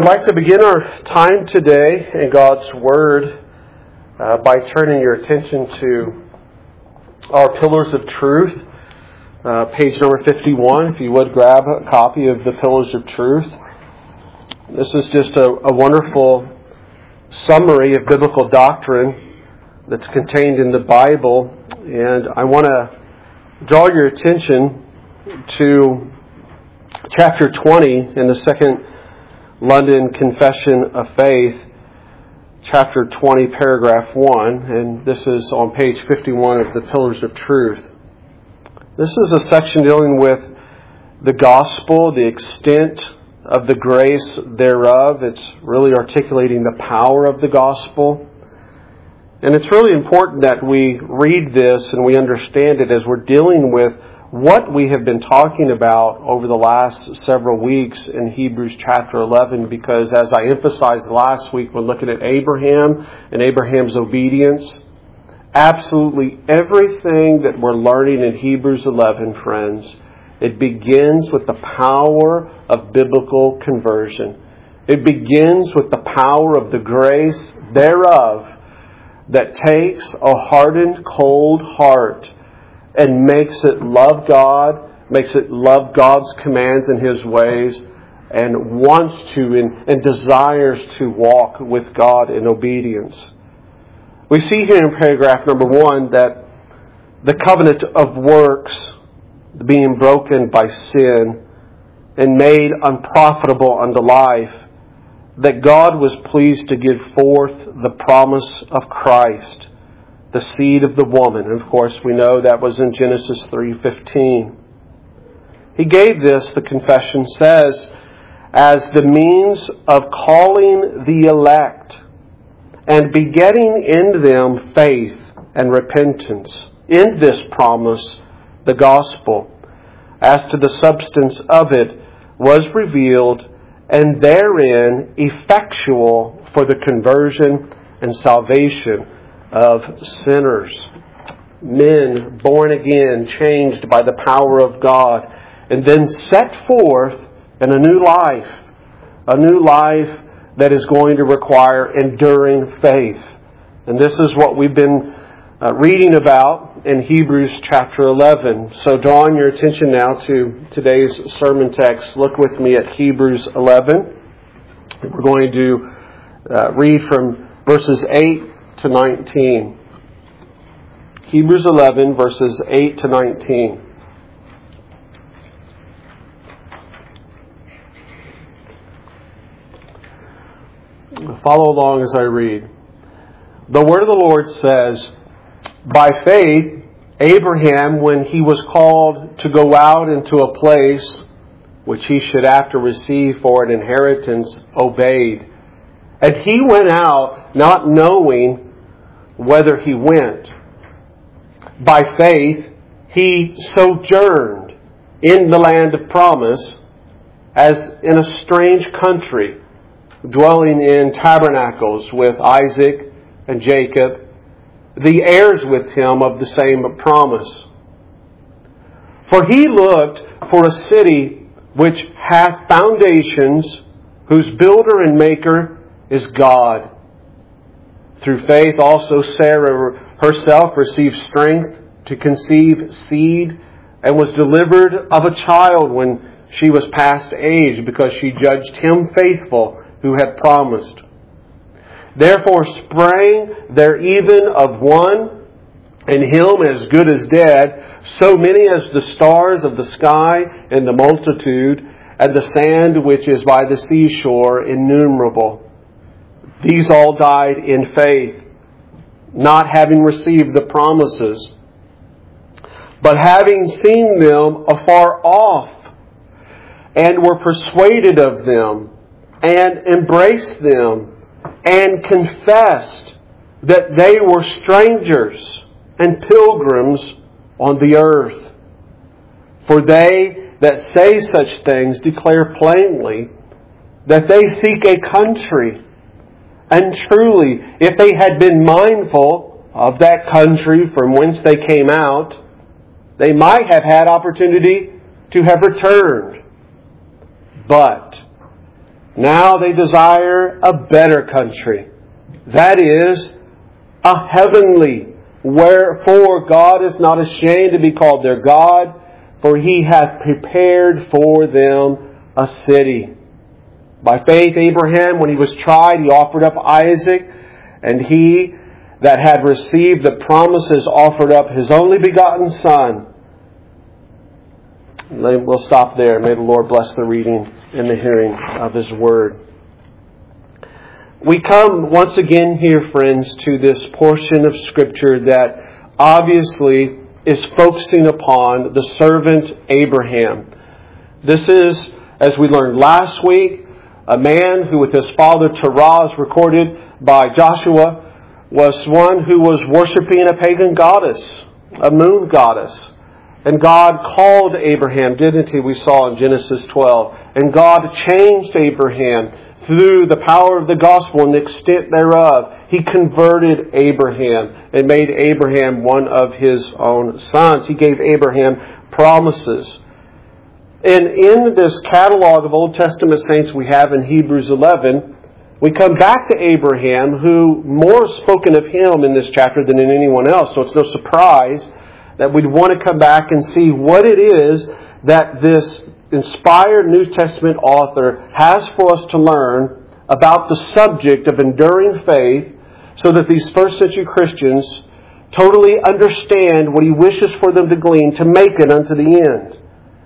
like to begin our time today in God's Word by turning your attention to our Pillars of Truth, page number 51. If you would grab a copy of the Pillars of Truth. This is just a wonderful summary of biblical doctrine that's contained in the Bible. And I want to draw your attention to chapter 20 in the Second London Confession of Faith, chapter 20, paragraph 1, and this is on page 51 of the Pillars of Truth. This is a section dealing with the gospel, the extent of the grace thereof. It's really articulating the power of the gospel. And it's really important that we read this and we understand it as we're dealing with what we have been talking about over the last several weeks in Hebrews chapter 11, because as I emphasized last week when looking at Abraham and Abraham's obedience, absolutely everything that we're learning in Hebrews 11, friends, it begins with the power of biblical conversion. It begins with the power of the grace thereof that takes a hardened, cold heart and makes it love God, makes it love God's commands and His ways, and wants to and desires to walk with God in obedience. We see here in paragraph number 1 that the covenant of works being broken by sin and made unprofitable unto life, that God was pleased to give forth the promise of Christ, the seed of the woman. And of course, we know that was in Genesis 3:15. He gave this, the confession says, as the means of calling the elect and begetting in them faith and repentance in this promise, the gospel, as to the substance of it, was revealed, and therein effectual for the conversion and salvation of sinners. Men born again, changed by the power of God, and then set forth in a new life that is going to require enduring faith. And this is what we've been reading about in Hebrews chapter 11. So drawing your attention now to today's sermon text, look with me at Hebrews 11. We're going to read from verses 8 to 19. Hebrews 11, verses 8 to 19. Follow along as I read. The word of the Lord says, by faith, Abraham, when he was called to go out into a place which he should after receive for an inheritance, obeyed. And he went out not knowing whither he went. By faith, he sojourned in the land of promise as in a strange country, dwelling in tabernacles with Isaac and Jacob, the heirs with him of the same promise. For he looked for a city which hath foundations, whose builder and maker is God. Through faith also Sarah herself received strength to conceive seed, and was delivered of a child when she was past age, because she judged him faithful who had promised. Therefore sprang there even of one, and him as good as dead, so many as the stars of the sky in the multitude, and the sand which is by the seashore innumerable. These all died in faith, not having received the promises, but having seen them afar off, and were persuaded of them, and embraced them, and confessed that they were strangers and pilgrims on the earth. For they that say such things declare plainly that they seek a country. And truly, if they had been mindful of that country from whence they came out, they might have had opportunity to have returned. But Now they desire a better country. That is, a heavenly. Wherefore God is not ashamed to be called their God, for He hath prepared for them a city. By faith Abraham, when he was tried, he offered up Isaac, and he that had received the promises offered up his only begotten Son. We'll stop there. May the Lord bless the reading and the hearing of His Word. We come once again here, friends, to this portion of Scripture that obviously is focusing upon the servant Abraham. This is, as we learned last week, a man who with his father Terah, as recorded by Joshua, was one who was worshiping a pagan goddess, a moon goddess. And God called Abraham, didn't He? We saw in Genesis 12. And God changed Abraham through the power of the gospel and the extent thereof. He converted Abraham and made Abraham one of His own sons. He gave Abraham promises. And in this catalog of Old Testament saints we have in Hebrews 11, we come back to Abraham, who more is spoken of him in this chapter than in anyone else. So it's no surprise that we'd want to come back and see what it is that this inspired New Testament author has for us to learn about the subject of enduring faith, so that these first century Christians totally understand what He wishes for them to glean to make it unto the end.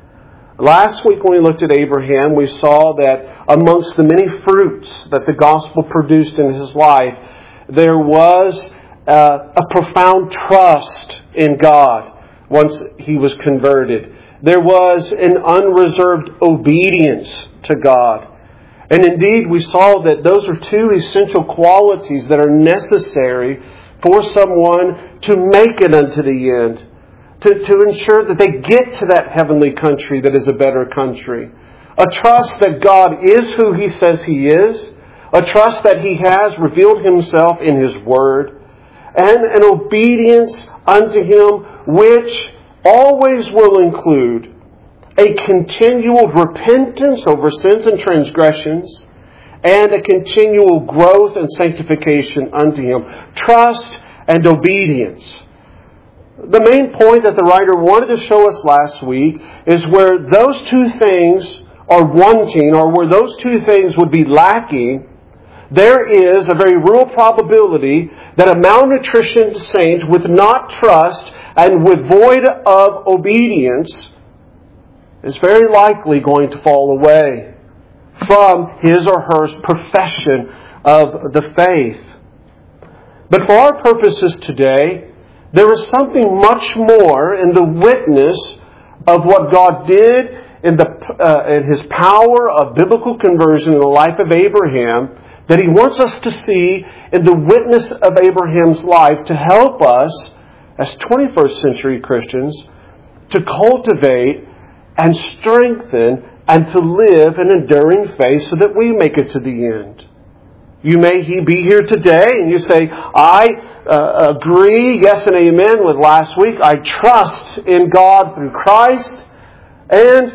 Last week when we looked at Abraham, we saw that amongst the many fruits that the gospel produced in his life, there was a profound trust in God once he was converted. There was an unreserved obedience to God. And indeed, we saw that those are two essential qualities that are necessary for someone to make it unto the end. To ensure that they get to that heavenly country that is a better country. A trust that God is who He says He is. A trust that He has revealed Himself in His Word. And an obedience unto Him which always will include a continual repentance over sins and transgressions, and a continual growth and sanctification unto Him. Trust and obedience. The main point that the writer wanted to show us last week is where those two things are wanting, or where those two things would be lacking, there is a very real probability that a malnutritioned saint with not trust and with void of obedience is very likely going to fall away from his or her profession of the faith. But for our purposes today, there is something much more in the witness of what God did in His power of biblical conversion in the life of Abraham that He wants us to see in the witness of Abraham's life to help us as 21st century Christians to cultivate and strengthen and to live an enduring faith so that we make it to the end. You may be here today and you say, I agree, yes and amen, with last week. I trust in God through Christ. And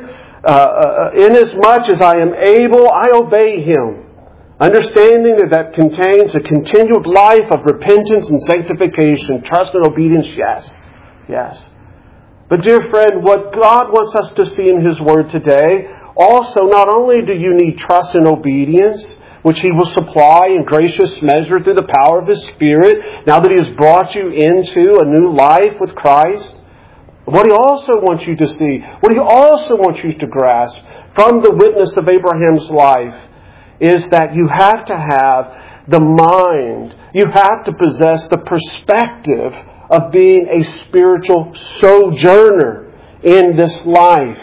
inasmuch as I am able, I obey Him. Understanding that contains a continued life of repentance and sanctification. Trust and obedience, yes. Yes. But dear friend, what God wants us to see in His Word today, also not only do you need trust and obedience, which He will supply in gracious measure through the power of His Spirit, now that He has brought you into a new life with Christ. What He also wants you to see, what He also wants you to grasp from the witness of Abraham's life, is that you have to have the mind, you have to possess the perspective of being a spiritual sojourner in this life,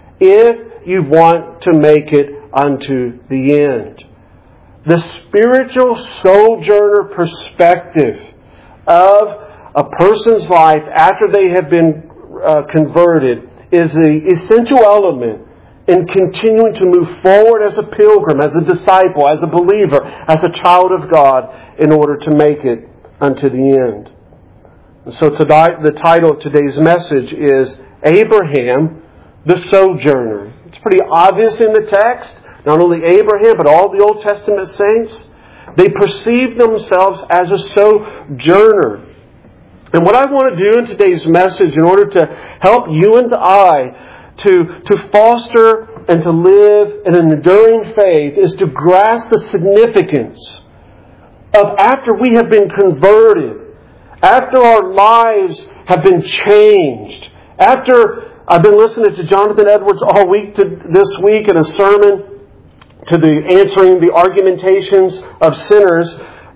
if you want to make it unto the end. The spiritual sojourner perspective of a person's life after they have been converted is the essential element in continuing to move forward as a pilgrim, as a disciple, as a believer, as a child of God, in order to make it unto the end. And so tonight, the title of today's message is Abraham the Sojourner. It's pretty obvious in the text. not only Abraham, but all the Old Testament saints, they perceived themselves as a sojourner. And what I want to do in today's message, in order to help you and I to foster and to live in an enduring faith, is to grasp the significance of after we have been converted, after our lives have been changed, after I've been listening to Jonathan Edwards all week this week in a sermon to answering the argumentations of sinners,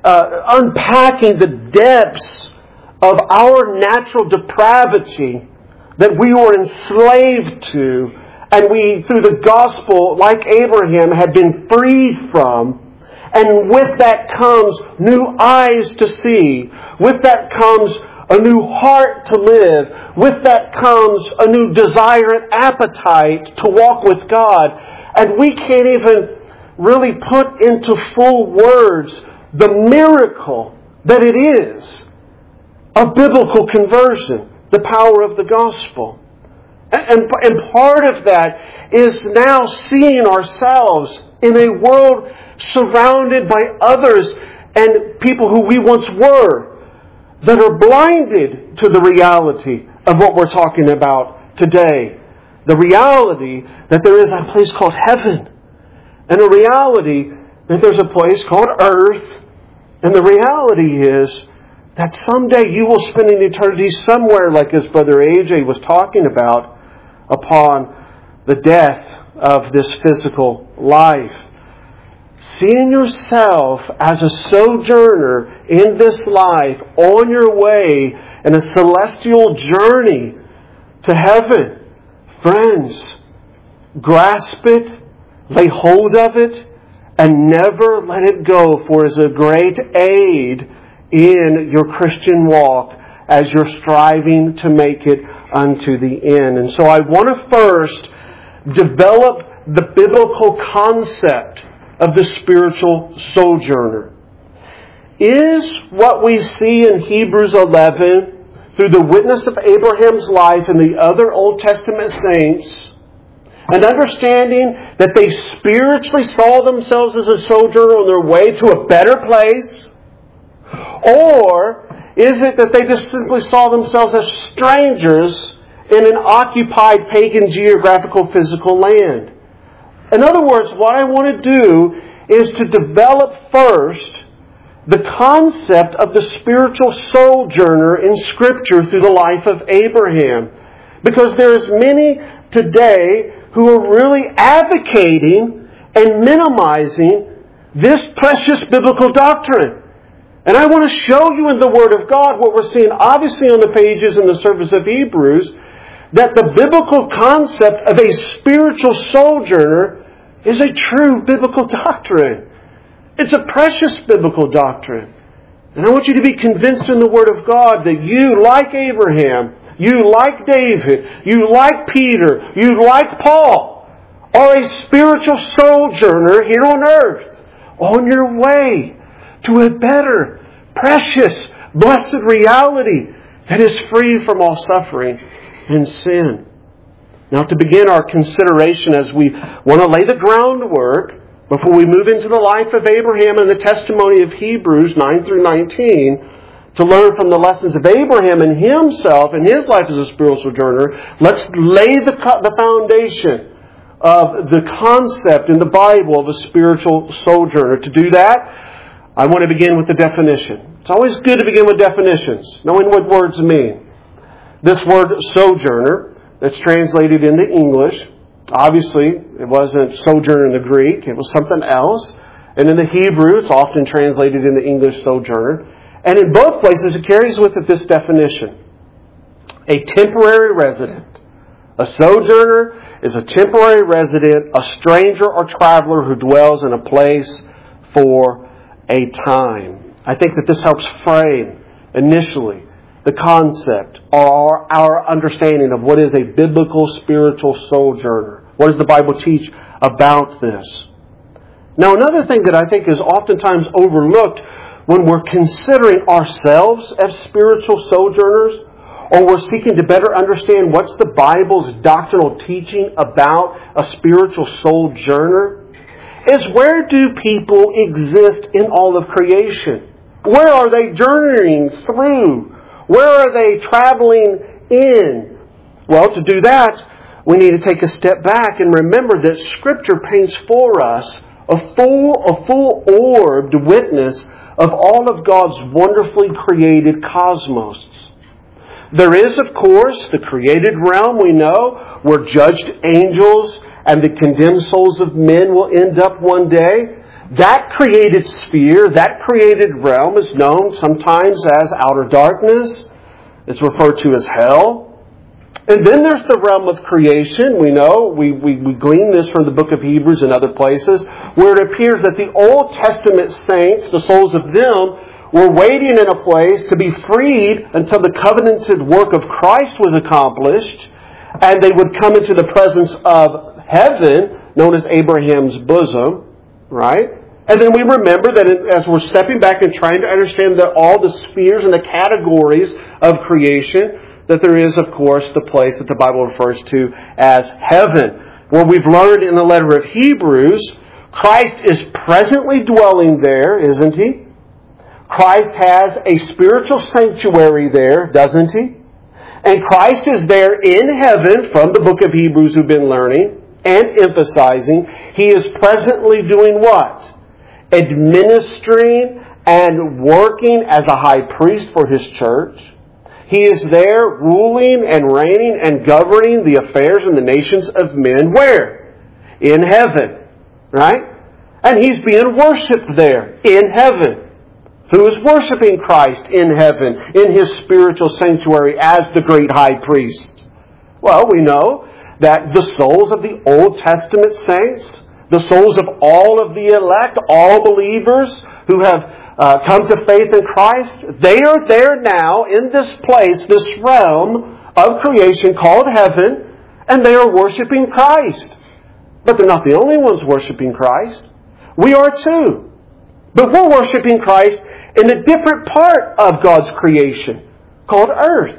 unpacking the depths of our natural depravity that we were enslaved to, and we, through the gospel, like Abraham, had been freed from. And with that comes new eyes to see. With that comes a new heart to live. With that comes a new desire and appetite to walk with God. And we can't even really put into full words the miracle that it is of biblical conversion, the power of the gospel. And part of that is now seeing ourselves in a world surrounded by others and people who we once were, that are blinded to the reality of what we're talking about today. The reality that there is a place called heaven, and the reality that there's a place called earth, and the reality is that someday you will spend an eternity somewhere, like his brother AJ was talking about, upon the death of this physical life. Seeing yourself as a sojourner in this life, on your way in a celestial journey to heaven. Friends, grasp it, lay hold of it, and never let it go, for it is a great aid in your Christian walk as you're striving to make it unto the end. And so I want to first develop the biblical concept of the spiritual sojourner. Is what we see in Hebrews 11, through the witness of Abraham's life and the other Old Testament saints, and understanding that they spiritually saw themselves as a sojourner on their way to a better place? Or is it that they just simply saw themselves as strangers in an occupied pagan geographical physical land? In other words, what I want to do is to develop first the concept of the spiritual sojourner in Scripture through the life of Abraham. Because there's many today who are really advocating and minimizing this precious biblical doctrine. And I want to show you in the Word of God what we're seeing obviously on the pages in the service of Hebrews, that the biblical concept of a spiritual sojourner is a true biblical doctrine. It's a precious biblical doctrine. And I want you to be convinced in the Word of God that you, like Abraham, you, like David, you, like Peter, you, like Paul, are a spiritual sojourner here on earth, on your way to a better, precious, blessed reality that is free from all suffering and sin. Now, to begin our consideration, as we want to lay the groundwork before we move into the life of Abraham and the testimony of Hebrews 9 through 19, to learn from the lessons of Abraham and himself and his life as a spiritual sojourner, let's lay the foundation of the concept in the Bible of a spiritual sojourner. To do that, I want to begin with the definition. It's always good to begin with definitions, knowing what words mean. This word sojourner, that's translated into English, obviously it wasn't sojourner in the Greek, it was something else. And in the Hebrew, it's often translated into English sojourner. And in both places, it carries with it this definition: a temporary resident. A sojourner is a temporary resident, a stranger or traveler who dwells in a place for a time. I think that this helps frame initially the concept or our understanding of what is a biblical spiritual sojourner. What does the Bible teach about this? Now, another thing that I think is oftentimes overlooked when we're considering ourselves as spiritual sojourners, or we're seeking to better understand what's the Bible's doctrinal teaching about a spiritual sojourner, is where do people exist in all of creation? Where are they journeying through? Where are they traveling in? Well, to do that, we need to take a step back and remember that Scripture paints for us a full-orbed witness of all of God's wonderfully created cosmos. There is, of course, the created realm we know, where judged angels and the condemned souls of men will end up one day. That created sphere, that created realm is known sometimes as outer darkness. It's referred to as hell. And then there's the realm of creation. We know, we glean this from the book of Hebrews and other places, where it appears that the Old Testament saints, the souls of them, were waiting in a place to be freed until the covenanted work of Christ was accomplished, and they would come into the presence of heaven, known as Abraham's bosom, right? And then we remember that as we're stepping back and trying to understand that all the spheres and the categories of creation, that there is, of course, the place that the Bible refers to as heaven. Where we've learned in the letter of Hebrews, Christ is presently dwelling there, isn't He? Christ has a spiritual sanctuary there, doesn't He? And Christ is there in heaven, from the book of Hebrews we've been learning and emphasizing. He is presently doing what? Administering and working as a high priest for His church. He is there ruling and reigning and governing the affairs and the nations of men. Where? In heaven. Right? And He's being worshipped there in heaven. Who is worshiping Christ in heaven, in His spiritual sanctuary as the great high priest? Well, we know that the souls of the Old Testament saints, the souls of all of the elect, all believers who have come to faith in Christ, they are there now in this place, this realm of creation called heaven, and they are worshiping Christ. But they're not the only ones worshiping Christ. We are too. But we're worshiping Christ in a different part of God's creation called earth.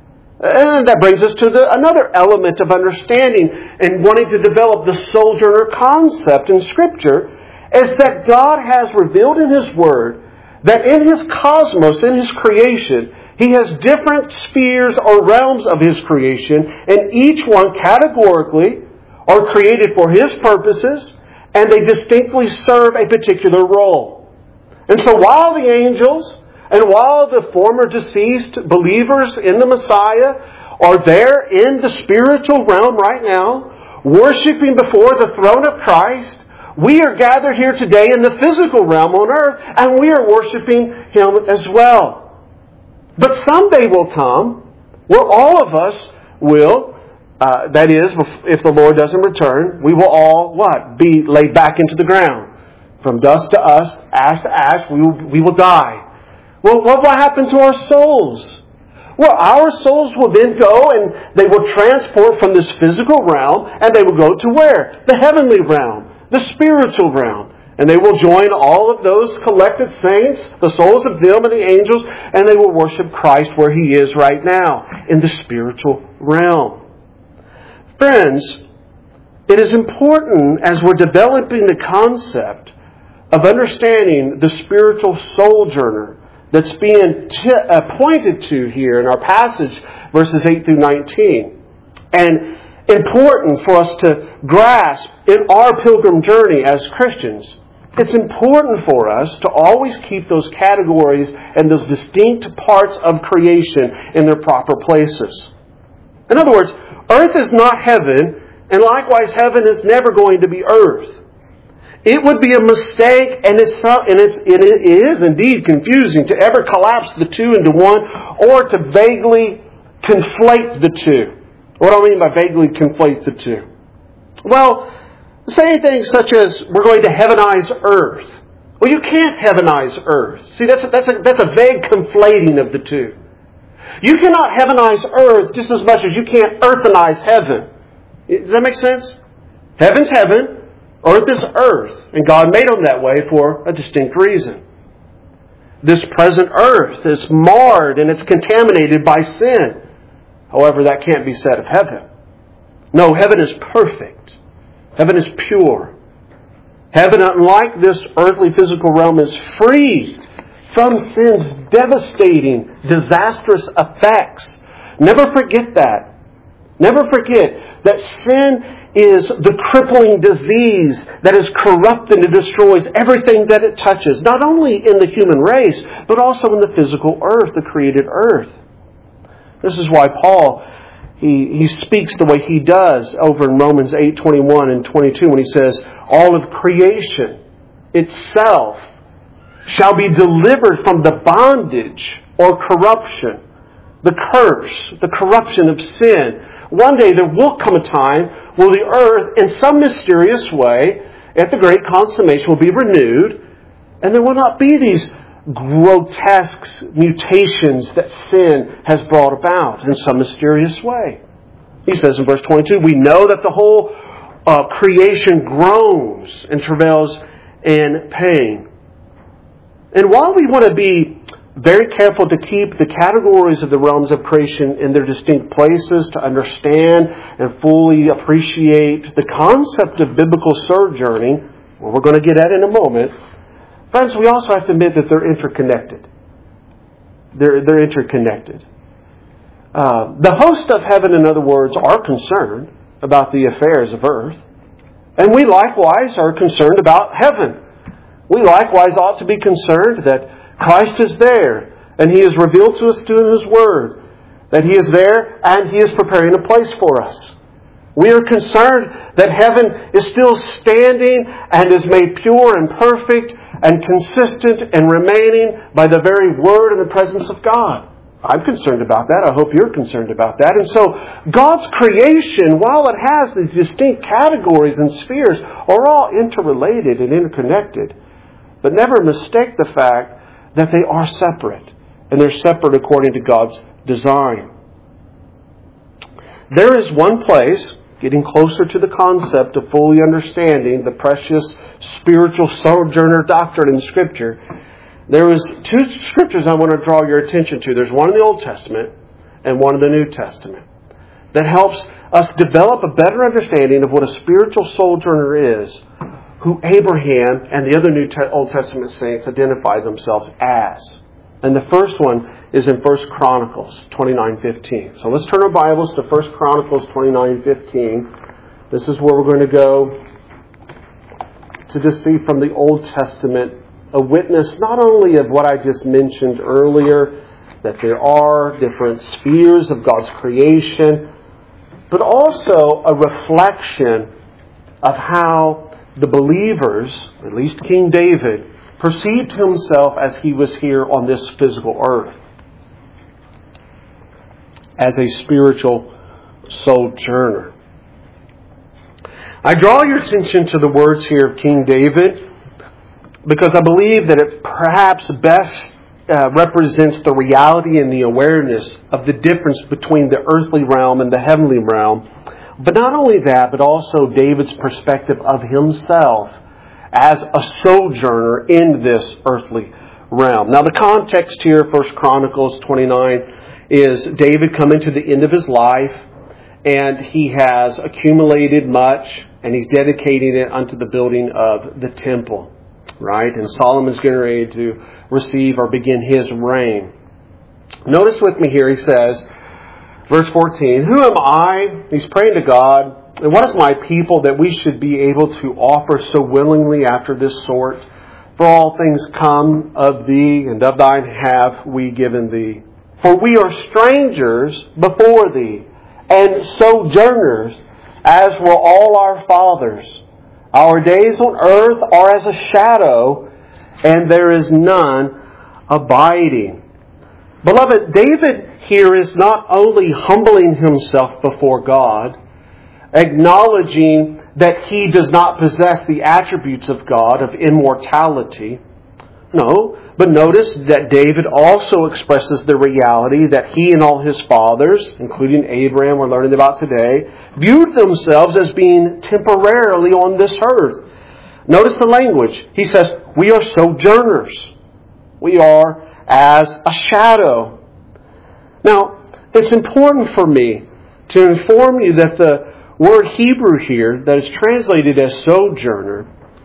And that brings us to another element of understanding and wanting to develop the sojourner concept in Scripture, is that God has revealed in His Word that in His cosmos, in His creation, He has different spheres or realms of His creation, and each one categorically are created for His purposes, and they distinctly serve a particular role. And so while the angels and while the former deceased believers in the Messiah are there in the spiritual realm right now, worshiping before the throne of Christ, we are gathered here today in the physical realm on earth, and we are worshiping Him as well. But someday will come where all of us will, that is, if the Lord doesn't return, we will all, what? Be laid back into the ground. From dust to us, ash to ash, we will die. Well, what will happen to our souls? Well, our souls will then go and they will transport from this physical realm, and they will go to where? The heavenly realm, the spiritual realm. And they will join all of those collected saints, the souls of them and the angels, and they will worship Christ where He is right now, in the spiritual realm. Friends, it is important as we're developing the concept of understanding the spiritual sojourner that's being pointed to here in our passage, verses 8 through 19. And important for us to grasp in our pilgrim journey as Christians. It's important for us to always keep those categories and those distinct parts of creation in their proper places. In other words, earth is not heaven, and likewise heaven is never going to be earth. It would be a mistake, and it is indeed confusing to ever collapse the two into one, or to vaguely conflate the two. What do I mean by vaguely conflate the two? Well, saying things such as, we're going to heavenize earth. Well, you can't heavenize earth. See, that's a vague conflating of the two. You cannot heavenize earth just as much as you can't earthenize heaven. Does that make sense? Heaven's heaven. Earth is earth, and God made them that way for a distinct reason. This present earth is marred and it's contaminated by sin. However, that can't be said of heaven. No, heaven is perfect. Heaven is pure. Heaven, unlike this earthly physical realm, is free from sin's devastating, disastrous effects. Never forget that. Never forget that sin is the crippling disease that is corrupt and it destroys everything that it touches, not only in the human race, but also in the physical earth, the created earth. This is why Paul, he speaks the way he does over in Romans 8:21 and 22 when he says, all of creation itself shall be delivered from the bondage or corruption, the curse, the corruption of sin. One day there will come a time where the earth, in some mysterious way, at the great consummation, will be renewed, and there will not be these grotesque mutations that sin has brought about in some mysterious way. He says in verse 22, we know that the whole creation groans and travails in pain. And while we want to be very careful to keep the categories of the realms of creation in their distinct places to understand and fully appreciate the concept of biblical sojourning, what we're going to get at in a moment, friends, we also have to admit that they're interconnected. They're interconnected. The hosts of heaven, in other words, are concerned about the affairs of earth. And we likewise are concerned about heaven. We likewise ought to be concerned that Christ is there, and He is revealed to us through His Word, that He is there and He is preparing a place for us. We are concerned that heaven is still standing and is made pure and perfect and consistent and remaining by the very Word and the presence of God. I'm concerned about that. I hope you're concerned about that. And so God's creation, while it has these distinct categories and spheres, are all interrelated and interconnected. But never mistake the fact that they are separate. And they're separate according to God's design. There is one place, getting closer to the concept of fully understanding the precious spiritual sojourner doctrine in Scripture. There is two Scriptures I want to draw your attention to. There's one in the Old Testament and one in the New Testament that helps us develop a better understanding of what a spiritual sojourner is, who Abraham and the other Old Testament saints identify themselves as. And the first one is in 1 Chronicles 29:15. So let's turn our Bibles to 1 Chronicles 29:15. This is where we're going to go to just see from the Old Testament a witness not only of what I just mentioned earlier, that there are different spheres of God's creation, but also a reflection of how the believers, at least King David, perceived himself as he was here on this physical earth, as a spiritual sojourner. I draw your attention to the words here of King David because I believe that it perhaps best represents the reality and the awareness of the difference between the earthly realm and the heavenly realm. But not only that, but also David's perspective of himself as a sojourner in this earthly realm. Now the context here, 1 Chronicles 29, is David coming to the end of his life, and he has accumulated much, and he's dedicating it unto the building of the temple. Right? And Solomon's getting ready to receive or begin his reign. Notice with me here, he says, verse 14, who am I? He's praying to God. And what is my people that we should be able to offer so willingly after this sort? For all things come of thee, and of thine have we given thee. For we are strangers before thee, and sojourners, as were all our fathers. Our days on earth are as a shadow, and there is none abiding. Beloved, David here is not only humbling himself before God, acknowledging that he does not possess the attributes of God, of immortality. No, but notice that David also expresses the reality that he and all his fathers, including Abraham we're learning about today, viewed themselves as being temporarily on this earth. Notice the language. He says, we are sojourners. We are as a shadow. Now, it's important for me to inform you that the word Hebrew here that is translated as sojourner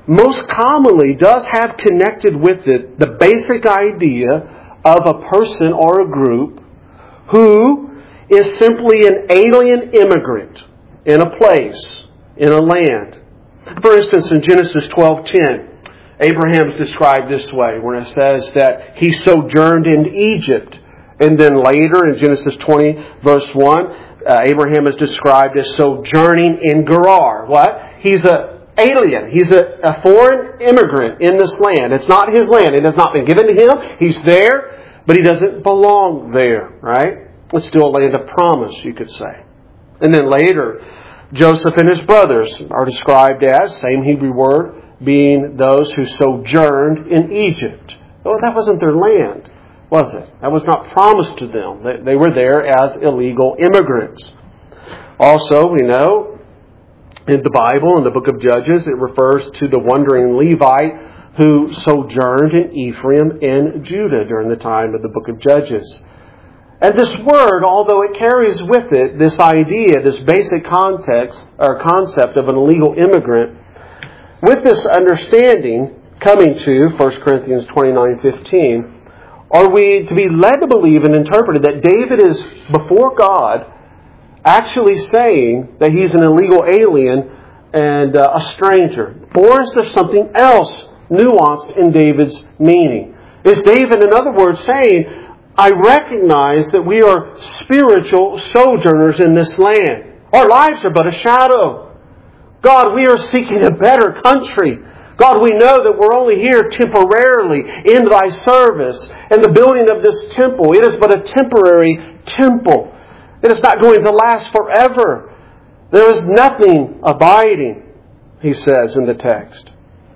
most commonly does have connected with it the basic idea of a person or a group who is simply an alien immigrant in a place, in a land. For instance, in Genesis 12:10, Abraham is described this way, where it says that he sojourned in Egypt. And then later in Genesis 20, verse 1, Abraham is described as sojourning in Gerar. What? He's an alien. He's a foreign immigrant in this land. It's not his land. It has not been given to him. He's there, but he doesn't belong there, right? It's still a land of promise, you could say. And then later, Joseph and his brothers are described as, same Hebrew word, being those who sojourned in Egypt. Well, that wasn't their land, was it? That was not promised to them. They were there as illegal immigrants. Also, we know, in the Bible, in the book of Judges, it refers to the wandering Levite who sojourned in Ephraim and Judah during the time of the book of Judges. And this word, although it carries with it this idea, this basic context or concept of an illegal immigrant, with this understanding coming to 1 Corinthians 29:15, are we to be led to believe and interpret that David is before God actually saying that he's an illegal alien and a stranger? Or is there something else nuanced in David's meaning? Is David, in other words, saying, I recognize that we are spiritual sojourners in this land. Our lives are but a shadow. God, we are seeking a better country. God, we know that we're only here temporarily in Thy service and the building of this temple. It is but a temporary temple. It is not going to last forever. There is nothing abiding, he says in the text.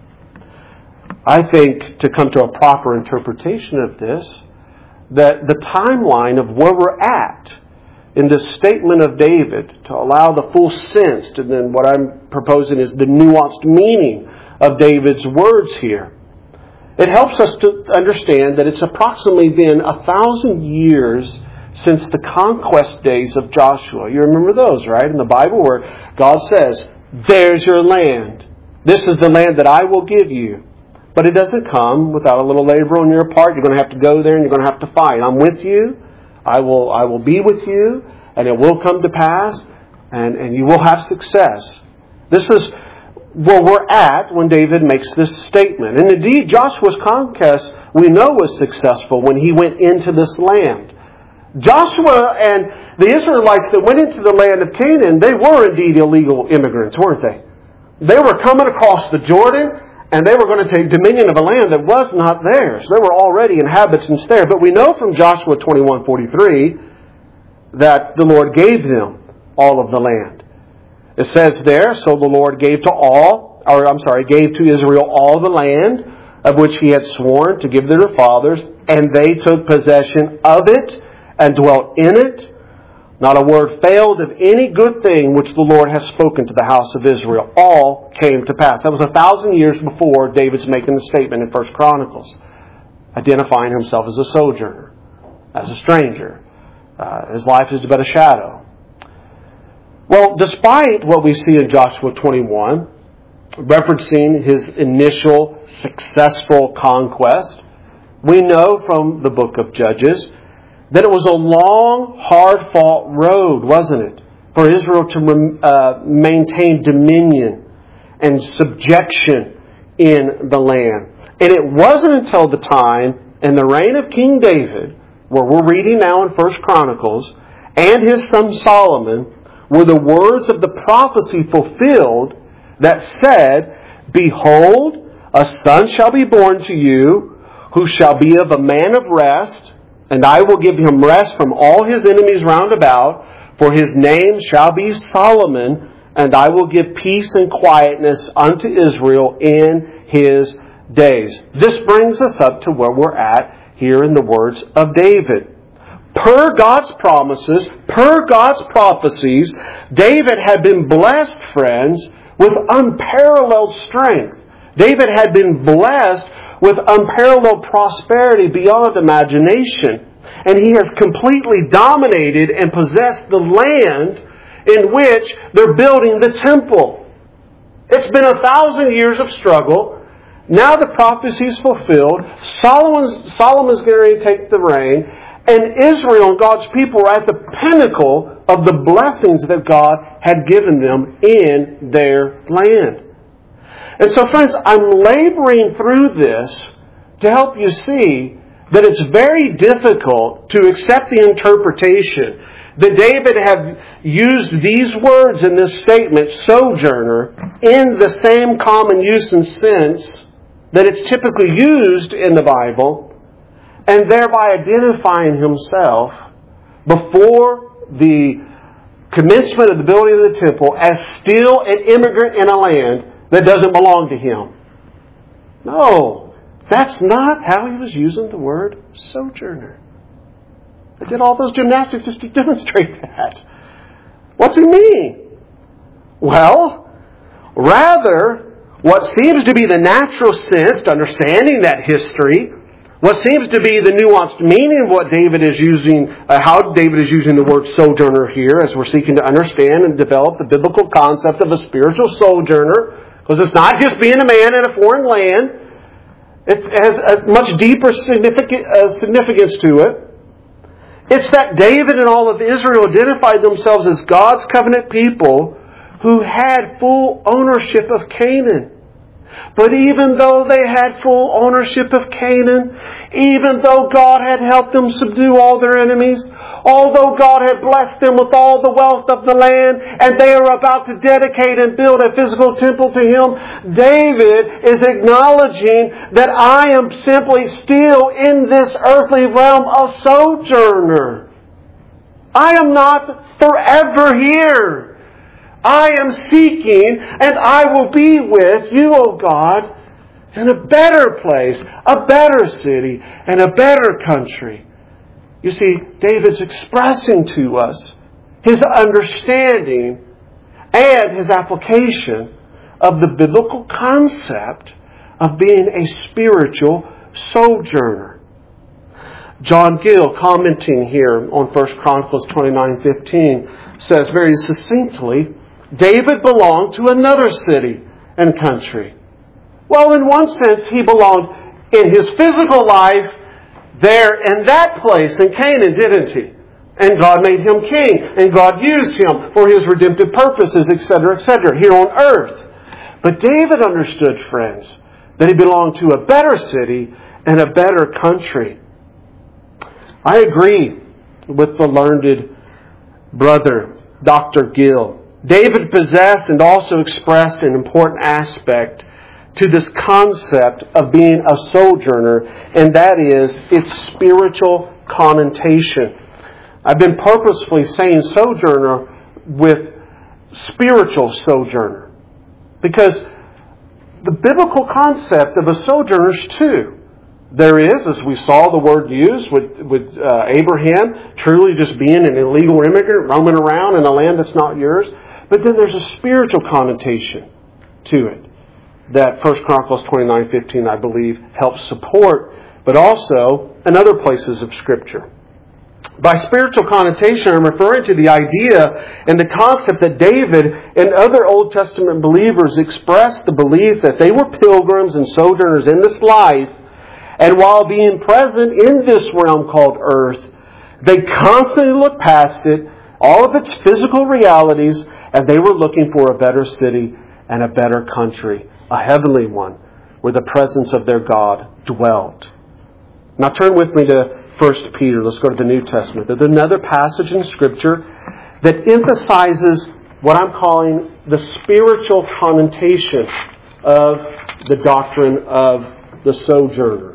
I think to come to a proper interpretation of this, that the timeline of where we're at in this statement of David, to allow the full sense, and then what I'm proposing is the nuanced meaning of David's words here. It helps us to understand that it's approximately been 1,000 years since the conquest days of Joshua. You remember those, right? In the Bible where God says, there's your land. This is the land that I will give you. But it doesn't come without a little labor on your part. You're going to have to go there and you're going to have to fight. I'm with you. I will be with you. And it will come to pass. And you will have success. This is where we're at when David makes this statement. And indeed, Joshua's conquest, we know, was successful when he went into this land. Joshua and the Israelites that went into the land of Canaan, they were indeed illegal immigrants, weren't they? They were coming across the Jordan, and they were going to take dominion of a land that was not theirs. There were already inhabitants there. But we know from Joshua 21:43 that the Lord gave them all of the land. It says there, so the Lord gave to Israel all the land of which He had sworn to give to their fathers, and they took possession of it and dwelt in it. Not a word failed of any good thing which the Lord has spoken to the house of Israel. All came to pass. That was 1,000 years before David's making the statement in 1 Chronicles, identifying himself as a sojourner, as a stranger. His life is but a shadow. Well, despite what we see in Joshua 21, referencing his initial successful conquest, we know from the book of Judges that it was a long, hard-fought road, wasn't it, for Israel to maintain dominion and subjection in the land. And it wasn't until the time in the reign of King David, where we're reading now in 1 Chronicles, and his son Solomon, were the words of the prophecy fulfilled that said, Behold, a son shall be born to you, who shall be of a man of rest, and I will give him rest from all his enemies round about, for his name shall be Solomon, and I will give peace and quietness unto Israel in his days. This brings us up to where we're at here in the words of David. Per God's promises, per God's prophecies, David had been blessed, friends, with unparalleled strength. David had been blessed with unparalleled prosperity beyond imagination. And he has completely dominated and possessed the land in which they're building the temple. It's been 1,000 years of struggle. Now the prophecy is fulfilled. Solomon's going to take the reign. And Israel and God's people are at the pinnacle of the blessings that God had given them in their land. And so, friends, I'm laboring through this to help you see that it's very difficult to accept the interpretation that David had used these words in this statement, sojourner, in the same common use and sense that it's typically used in the Bible, and thereby identifying himself before the commencement of the building of the temple as still an immigrant in a land that doesn't belong to him. No, that's not how he was using the word sojourner. I did all those gymnastics just to demonstrate that. What's he mean? Well, rather, what seems to be the natural sense to understanding that history, what seems to be the nuanced meaning of what David is using, how David is using the word sojourner here as we're seeking to understand and develop the biblical concept of a spiritual sojourner, because it's not just being a man in a foreign land. It has a much deeper significance to it. It's that David and all of Israel identified themselves as God's covenant people who had full ownership of Canaan. But even though they had full ownership of Canaan, even though God had helped them subdue all their enemies, although God had blessed them with all the wealth of the land, and they are about to dedicate and build a physical temple to Him, David is acknowledging that I am simply still in this earthly realm a sojourner. I am not forever here. I am seeking, and I will be with you, O God, in a better place, a better city, and a better country. You see, David's expressing to us his understanding and his application of the biblical concept of being a spiritual sojourner. John Gill, commenting here on 1 Chronicles 29:15, says very succinctly, David belonged to another city and country. Well, in one sense, he belonged in his physical life there in that place in Canaan, didn't he? And God made him king, and God used him for His redemptive purposes, etc., here on earth. But David understood, friends, that he belonged to a better city and a better country. I agree with the learned brother, Dr. Gill. David possessed and also expressed an important aspect to this concept of being a sojourner, and that is its spiritual connotation. I've been purposefully saying sojourner with spiritual sojourner, because the biblical concept of a sojourner is two. There is, as we saw the word used with Abraham, truly just being an illegal immigrant, roaming around in a land that's not yours. But then there's a spiritual connotation to it that 1 Chronicles 29:15, I believe, helps support, but also in other places of Scripture. By spiritual connotation, I'm referring to the idea and the concept that David and other Old Testament believers expressed the belief that they were pilgrims and sojourners in this life, and while being present in this realm called earth, they constantly looked past it, all of its physical realities, and they were looking for a better city and a better country, a heavenly one, where the presence of their God dwelt. Now turn with me to 1 Peter. Let's go to the New Testament. There's another passage in Scripture that emphasizes what I'm calling the spiritual connotation of the doctrine of the sojourner.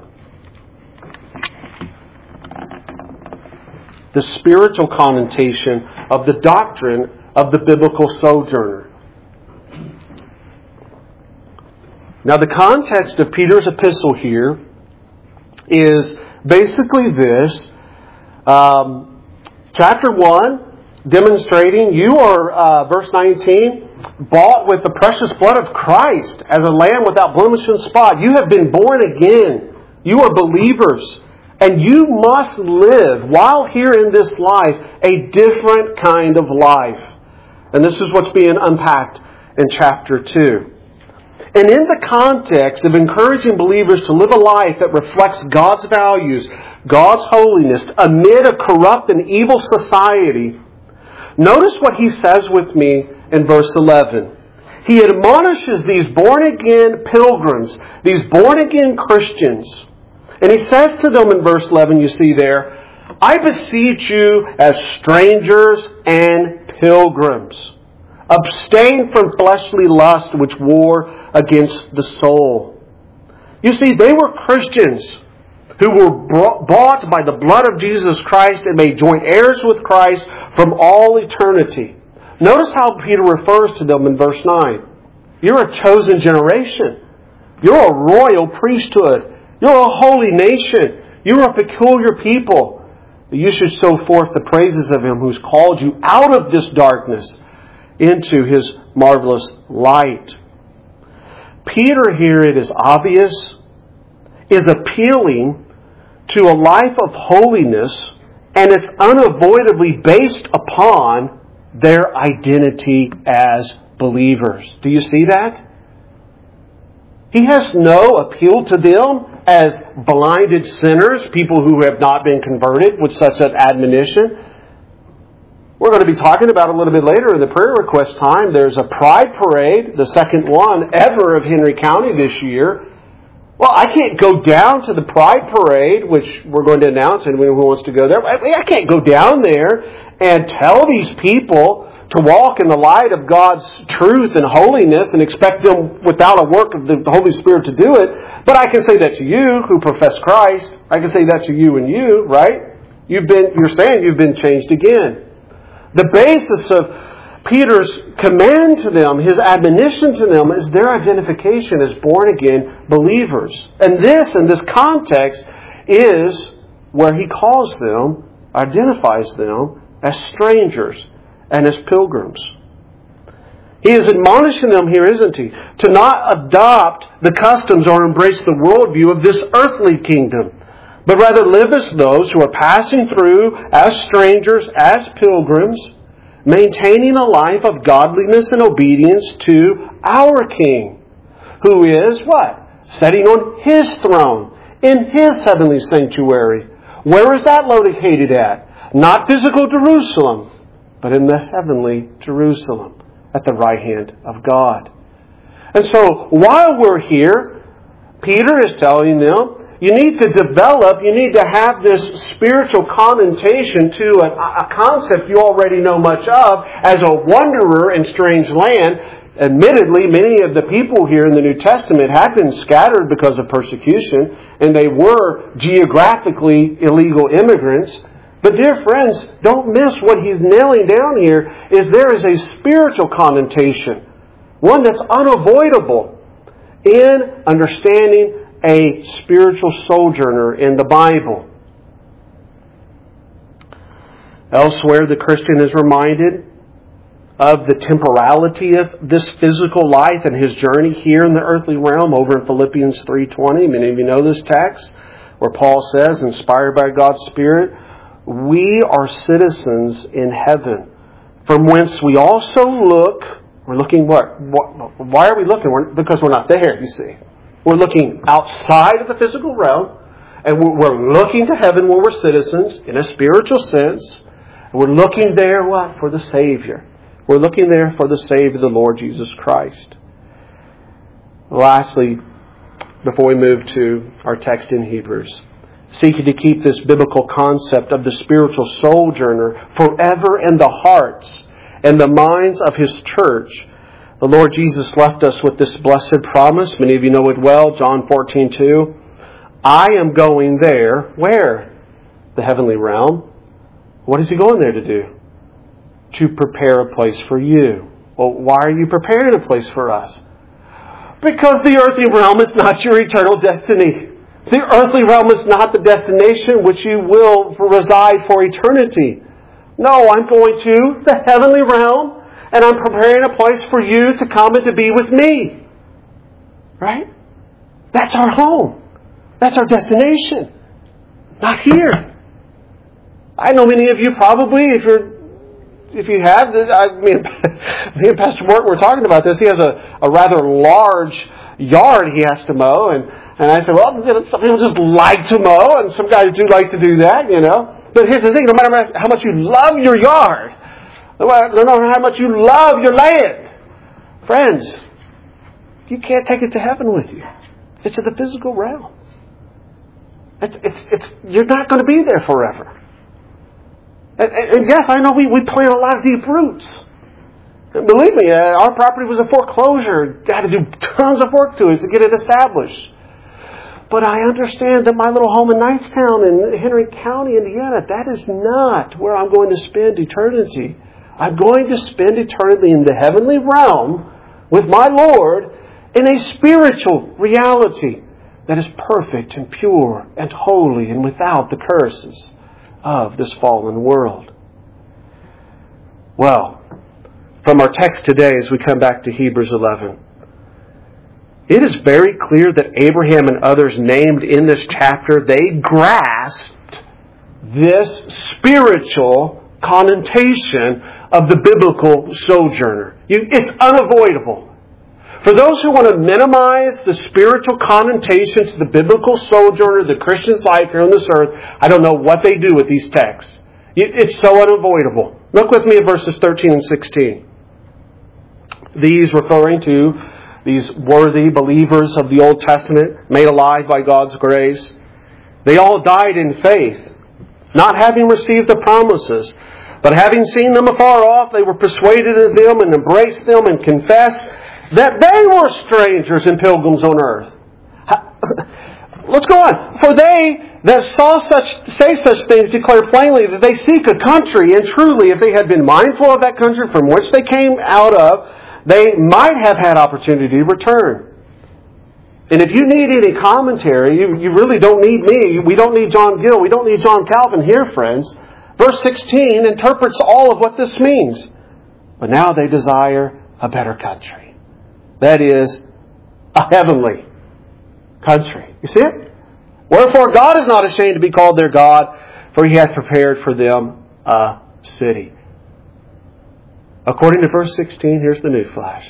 The spiritual connotation of the doctrine of the biblical sojourner. Now, the context of Peter's epistle here is basically this. Chapter 1, demonstrating you are, verse 19, bought with the precious blood of Christ as a lamb without blemish and spot. You have been born again. You are believers. And you must live, while here in this life, a different kind of life. And this is what's being unpacked in chapter 2. And in the context of encouraging believers to live a life that reflects God's values, God's holiness, amid a corrupt and evil society, notice what he says with me in verse 11. He admonishes these born-again pilgrims, these born-again Christians. And he says to them in verse 11, you see there, I beseech you as strangers and pilgrims, abstain from fleshly lust which war against the soul. You see, they were Christians who were bought by the blood of Jesus Christ and made joint heirs with Christ from all eternity. Notice how Peter refers to them in verse 9. You're a chosen generation. You're a royal priesthood. You're a holy nation. You're a peculiar people. You should show forth the praises of Him who's called you out of this darkness into His marvelous light. Peter here, it is obvious, is appealing to a life of holiness, and it's unavoidably based upon their identity as believers. Do you see that? He has no appeal to them as blinded sinners, people who have not been converted with such an admonition. We're going to be talking about a little bit later in the prayer request time. There's a pride parade, the second one ever of Henry County this year. Well, I can't go down to the pride parade, which we're going to announce, and anyone who wants to go there. I can't go down there and tell these people to walk in the light of God's truth and holiness and expect them without a work of the Holy Spirit to do it. But I can say that to you who profess Christ. I can say that to you and you, right? You're saying you've been changed again. The basis of Peter's command to them, his admonition to them, is their identification as born-again believers. And this, in this context, is where he calls them, identifies them as strangers and as pilgrims. He is admonishing them here, isn't he? To not adopt the customs or embrace the worldview of this earthly kingdom, but rather live as those who are passing through as strangers, as pilgrims, maintaining a life of godliness and obedience to our King, who is what? Sitting on His throne, in His heavenly sanctuary. Where is that located at? Not physical Jerusalem, but in the heavenly Jerusalem, at the right hand of God. And so, while we're here, Peter is telling them, you need to have this spiritual connotation to a concept you already know much of as a wanderer in strange land. Admittedly, many of the people here in the New Testament had been scattered because of persecution, and they were geographically illegal immigrants. But dear friends, don't miss what he's nailing down here, is there is a spiritual connotation, one that's unavoidable in understanding a spiritual sojourner in the Bible. Elsewhere, the Christian is reminded of the temporality of this physical life and his journey here in the earthly realm over in Philippians 3:20. Many of you know this text where Paul says, inspired by God's Spirit, we are citizens in heaven, from whence we also look. We're looking what? Why are we looking? Because we're not there, you see. We're looking outside of the physical realm, and we're looking to heaven where we're citizens in a spiritual sense. And we're looking there, what? For the Savior. We're looking there for the Savior, the Lord Jesus Christ. Lastly, before we move to our text in Hebrews, seeking to keep this biblical concept of the spiritual sojourner forever in the hearts and the minds of His church, the Lord Jesus left us with this blessed promise. Many of you know it well, John 14:2. I am going there. Where? The heavenly realm. What is He going there to do? To prepare a place for you. Well, why are you preparing a place for us? Because the earthly realm is not your eternal destiny. The earthly realm is not the destination which you will reside for eternity. No, I'm going to the heavenly realm, and I'm preparing a place for you to come and to be with me. Right? That's our home. That's our destination. Not here. I know many of you probably, if you're if you have, me and Pastor Morton were talking about this. He has a rather large yard he has to mow, and I said, well, some people just like to mow, and some guys do like to do that, But here's the thing: no matter how much you love your yard, no matter how much you love your land, friends, you can't take it to heaven with you. It's in the physical realm. You're not going to be there forever. And yes, I know we plant a lot of deep roots. And believe me, our property was a foreclosure. I had to do tons of work to it to get it established. But I understand that my little home in Knightstown in Henry County, Indiana, that is not where I'm going to spend eternity. I'm going to spend eternity in the heavenly realm with my Lord in a spiritual reality that is perfect and pure and holy and without the curses of this fallen world. Well, from our text today as we come back to Hebrews 11, it is very clear that Abraham and others named in this chapter, they grasped this spiritual connotation of the biblical sojourner. It's unavoidable. For those who want to minimize the spiritual connotation to the biblical sojourner, the Christian's life here on this earth, I don't know what they do with these texts. It's so unavoidable. Look with me at verses 13 and 16. These referring to these worthy believers of the Old Testament, made alive by God's grace. They all died in faith, not having received the promises, but having seen them afar off, they were persuaded of them and embraced them and confessed that they were strangers and pilgrims on earth. Let's go on. For they that say such things declare plainly that they seek a country, and truly, if they had been mindful of that country from which they came out of, they might have had opportunity to return. And if you need any commentary, you really don't need me. We don't need John Gill. We don't need John Calvin here, friends. Verse 16 interprets all of what this means. But now they desire a better country. That is, a heavenly country. You see it? Wherefore God is not ashamed to be called their God, for He has prepared for them a city. According to verse 16, here's the newsflash.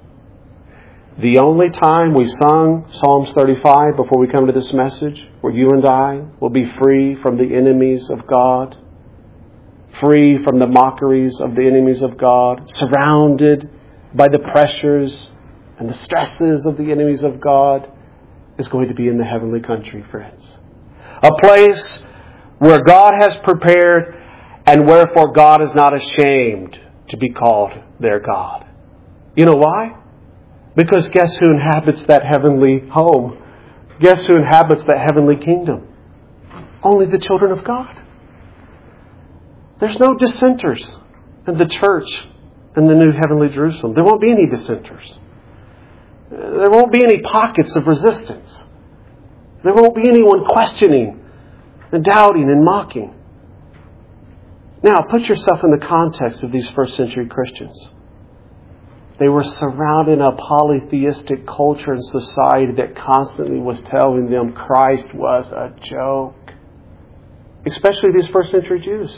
The only time we sung Psalms 35 before we come to this message, where you and I will be free from the enemies of God, free from the mockeries of the enemies of God, surrounded by the pressures and the stresses of the enemies of God, is going to be in the heavenly country, friends. A place where God has prepared, and wherefore God is not ashamed to be called their God. You know why? Because guess who inhabits that heavenly home? Guess who inhabits that heavenly kingdom? Only the children of God. There's no dissenters in the church in the new heavenly Jerusalem. There won't be any dissenters. There won't be any pockets of resistance. There won't be anyone questioning and doubting and mocking. Now, put yourself in the context of these first century Christians. They were surrounded in a polytheistic culture and society that constantly was telling them Christ was a joke. Especially these first century Jews.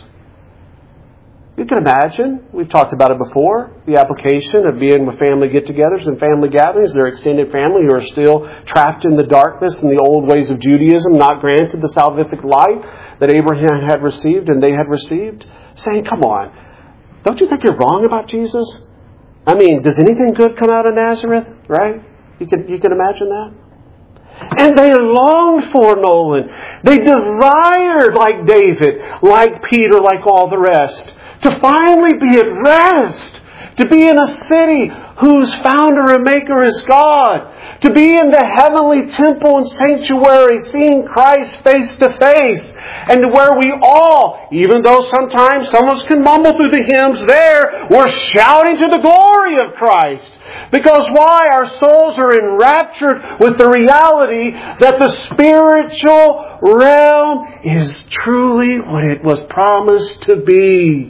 You can imagine, we've talked about it before, the application of being with family get-togethers and family gatherings, their extended family who are still trapped in the darkness and the old ways of Judaism, not granted the salvific light that Abraham had received and they had received, saying, come on, don't you think you're wrong about Jesus? I mean, does anything good come out of Nazareth? Right? You can imagine that? And they longed for Nolan. They desired, like David, like Peter, like all the rest, to finally be at rest, to be in a city whose founder and maker is God, to be in the heavenly temple and sanctuary, seeing Christ face to face, and where we all, even though sometimes some of us can mumble through the hymns there, we're shouting to the glory of Christ. Because why? Our souls are enraptured with the reality that the spiritual realm is truly what it was promised to be.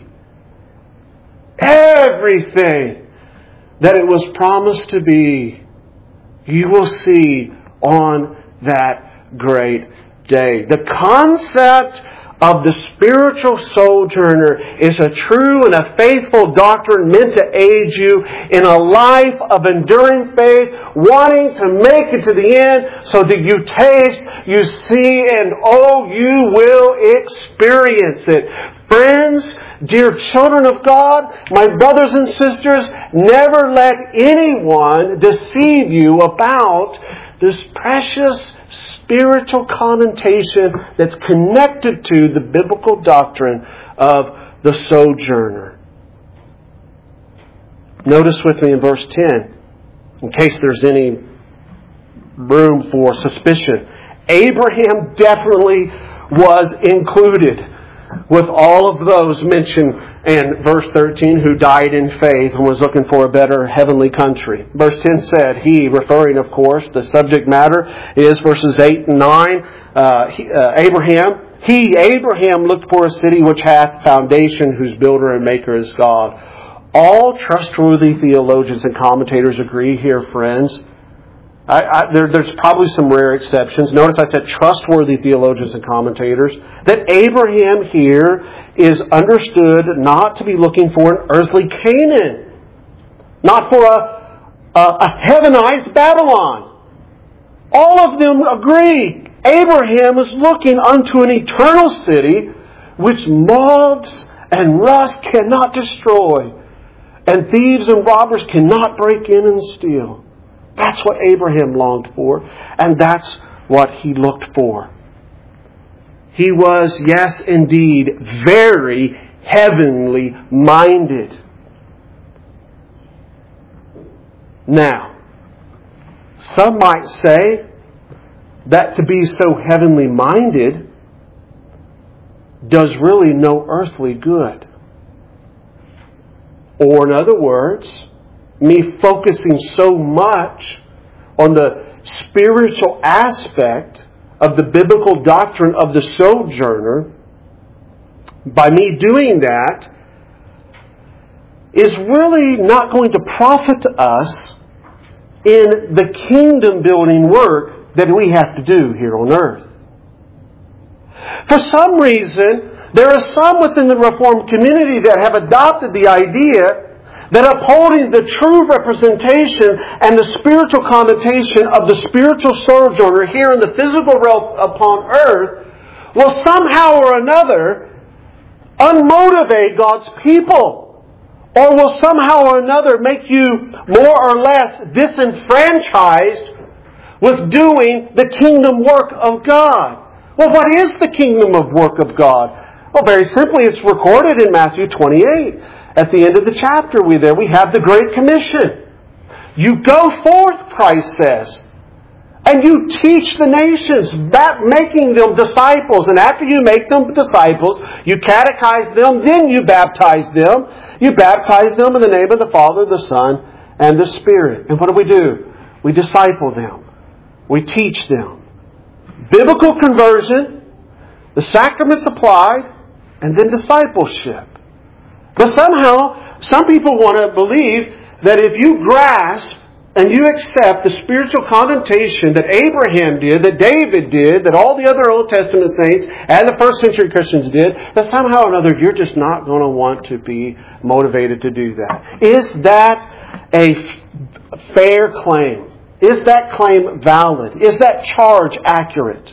Everything that it was promised to be, you will see on that great day. The concept of the spiritual sojourner is a true and a faithful doctrine meant to aid you in a life of enduring faith, wanting to make it to the end so that you taste, you see, and you will experience it. Friends, dear children of God, my brothers and sisters, never let anyone deceive you about this precious spiritual connotation that's connected to the biblical doctrine of the sojourner. Notice with me in verse 10, in case there's any room for suspicion. Abraham definitely was included with all of those mentioned in verse 13 who died in faith and was looking for a better heavenly country. Verse 10 said, he, referring of course, the subject matter is verses 8 and 9. Abraham looked for a city which hath foundation, whose builder and maker is God. All trustworthy theologians and commentators agree here, friends. There's probably some rare exceptions. Notice I said trustworthy theologians and commentators. That Abraham here is understood not to be looking for an earthly Canaan. Not for a heavenized Babylon. All of them agree. Abraham is looking unto an eternal city which moths and rust cannot destroy. And thieves and robbers cannot break in and steal. That's what Abraham longed for, and that's what he looked for. He was, yes, indeed, very heavenly minded. Now, some might say that to be so heavenly minded does really no earthly good. Or in other words, me focusing so much on the spiritual aspect of the biblical doctrine of the sojourner, by me doing that, is really not going to profit us in the kingdom building work that we have to do here on earth. For some reason, there are some within the Reformed community that have adopted the idea that upholding the true representation and the spiritual connotation of the spiritual sojourner here in the physical realm upon earth will somehow or another unmotivate God's people, or will somehow or another make you more or less disenfranchised with doing the kingdom work of God. Well, what is the kingdom of work of God? Well, very simply, it's recorded in Matthew 28. At the end of the chapter, we have the Great Commission. You go forth, Christ says, and you teach the nations, making them disciples. And after you make them disciples, you catechize them, then you baptize them. You baptize them in the name of the Father, the Son, and the Spirit. And what do? We disciple them. We teach them. Biblical conversion, the sacraments applied, and then discipleship. But somehow, some people want to believe that if you grasp and you accept the spiritual connotation that Abraham did, that David did, that all the other Old Testament saints and the first century Christians did, that somehow or another you're just not going to want to be motivated to do that. Is that a fair claim? Is that claim valid? Is that charge accurate?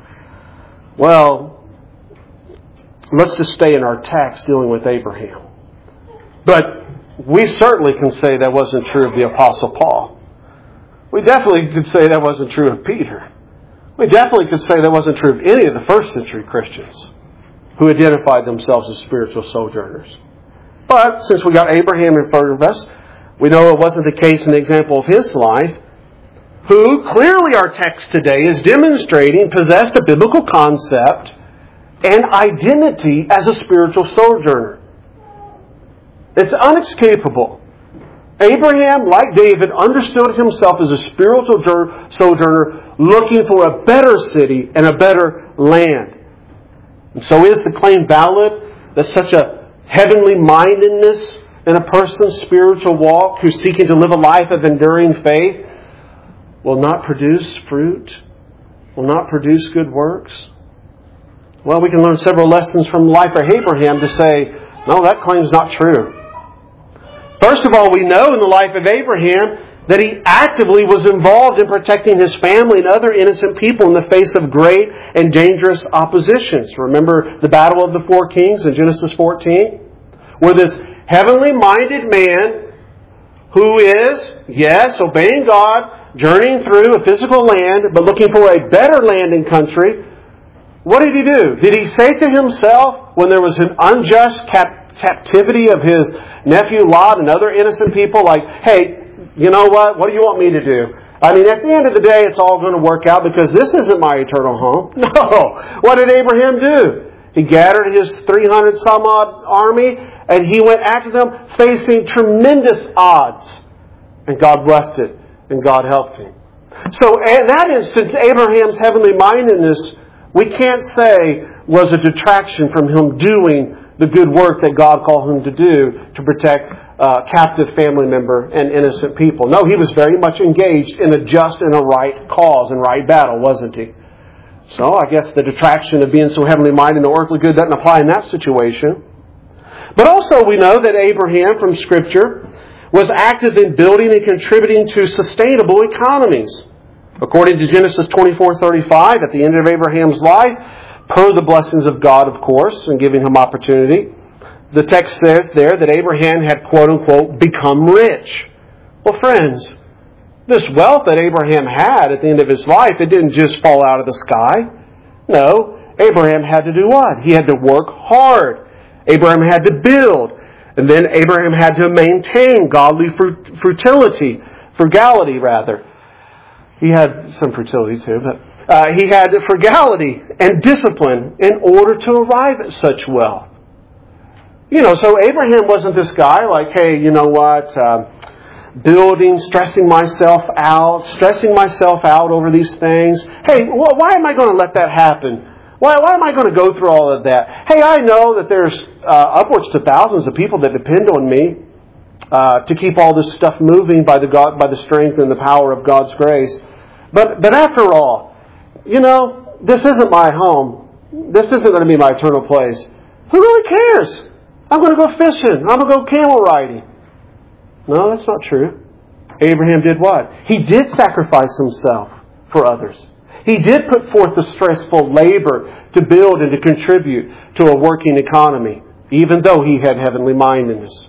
Well, let's just stay in our text dealing with Abraham. But we certainly can say that wasn't true of the Apostle Paul. We definitely could say that wasn't true of Peter. We definitely could say that wasn't true of any of the first century Christians who identified themselves as spiritual sojourners. But since we got Abraham in front of us, we know it wasn't the case in the example of his life, who clearly our text today is demonstrating possessed a biblical concept and identity as a spiritual sojourner. It's unescapable. Abraham, like David, understood himself as a spiritual sojourner looking for a better city and a better land. And so is the claim valid that such a heavenly mindedness in a person's spiritual walk who's seeking to live a life of enduring faith will not produce fruit, will not produce good works? Well, we can learn several lessons from the life of Abraham to say, no, that claim's not true. First of all, we know in the life of Abraham that he actively was involved in protecting his family and other innocent people in the face of great and dangerous oppositions. Remember the battle of the four kings in Genesis 14? Where this heavenly-minded man who is, yes, obeying God, journeying through a physical land, but looking for a better land and country, what did he do? Did he say to himself, when there was an unjust captivity of his nephew Lot and other innocent people, like, hey, you know what? What do you want me to do? I mean, at the end of the day, it's all going to work out because this isn't my eternal home. No. What did Abraham do? He gathered his 300 some odd army and he went after them facing tremendous odds. And God blessed it and God helped him. So in that instance, Abraham's heavenly mindedness, we can't say was a detraction from him doing the good work that God called him to do to protect captive family member and innocent people. No, he was very much engaged in a just and a right cause and right battle, wasn't he? So I guess the detraction of being so heavenly minded and earthly good doesn't apply in that situation. But also we know that Abraham from Scripture was active in building and contributing to sustainable economies. According to Genesis 24:35, at the end of Abraham's life, per the blessings of God, of course, and giving him opportunity, the text says there that Abraham had, quote-unquote, become rich. Well, friends, this wealth that Abraham had at the end of his life, it didn't just fall out of the sky. No, Abraham had to do what? He had to work hard. Abraham had to build. And then Abraham had to maintain godly frugality. He had some fertility too, but he had frugality and discipline in order to arrive at such wealth. You know, so Abraham wasn't this guy like, hey, you know what, building, stressing myself out over these things. Hey, why am I going to let that happen? Why am I going to go through all of that? Hey, I know that there's upwards to thousands of people that depend on me to keep all this stuff moving by the strength and the power of God's grace. But after all, you know, this isn't my home. This isn't going to be my eternal place. Who really cares? I'm going to go fishing. I'm going to go camel riding. No, that's not true. Abraham did what? He did sacrifice himself for others. He did put forth the stressful labor to build and to contribute to a working economy, even though he had heavenly mindedness.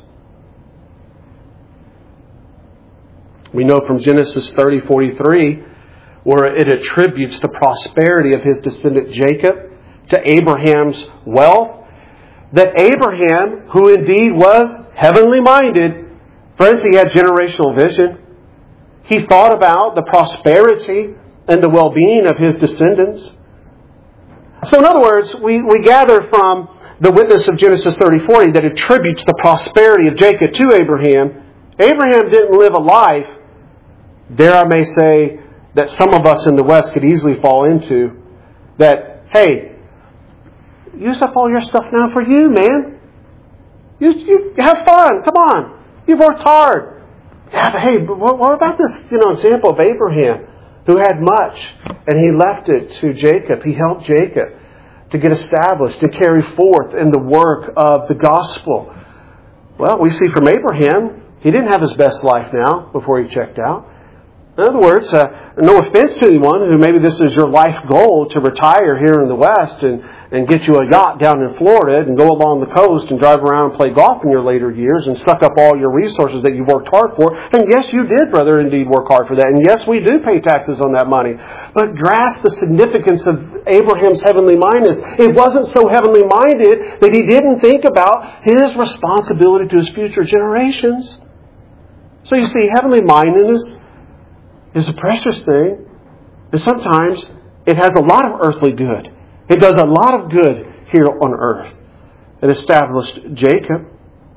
We know from Genesis 30:43, where it attributes the prosperity of his descendant Jacob to Abraham's wealth, that Abraham, who indeed was heavenly minded, friends, he had generational vision. He thought about the prosperity and the well-being of his descendants. So in other words, we gather from the witness of Genesis 30:40 that attributes the prosperity of Jacob to Abraham. Abraham didn't live a life, dare I may say, that some of us in the West could easily fall into, that, hey, use up all your stuff now for you, man. You have fun. Come on. You've worked hard. Yeah, but hey, what about this, example of Abraham, who had much, and he left it to Jacob. He helped Jacob to get established and carry forth in the work of the gospel. Well, we see from Abraham, he didn't have his best life now before he checked out. In other words, no offense to anyone who maybe this is your life goal to retire here in the West and get you a yacht down in Florida and go along the coast and drive around and play golf in your later years and suck up all your resources that you've worked hard for. And yes, you did, brother, indeed work hard for that. And yes, we do pay taxes on that money. But grasp the significance of Abraham's heavenly mindedness. It wasn't so heavenly minded that he didn't think about his responsibility to his future generations. So you see, heavenly mindedness is a precious thing. And sometimes it has a lot of earthly good. It does a lot of good here on earth. It established Jacob.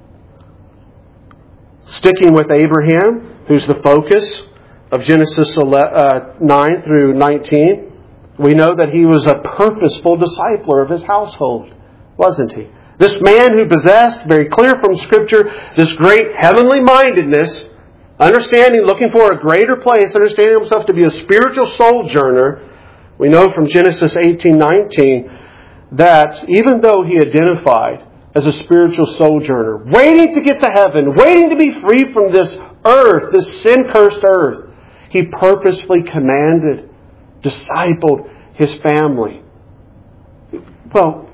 Sticking with Abraham, who's the focus of Genesis 9 through 19, we know that he was a purposeful discipler of his household, wasn't he? This man who possessed, very clear from Scripture, this great heavenly mindedness, understanding, looking for a greater place, understanding himself to be a spiritual sojourner. We know from Genesis 18:19 that even though he identified as a spiritual sojourner, waiting to get to heaven, waiting to be free from this earth, this sin-cursed earth, he purposefully commanded, discipled his family. Well,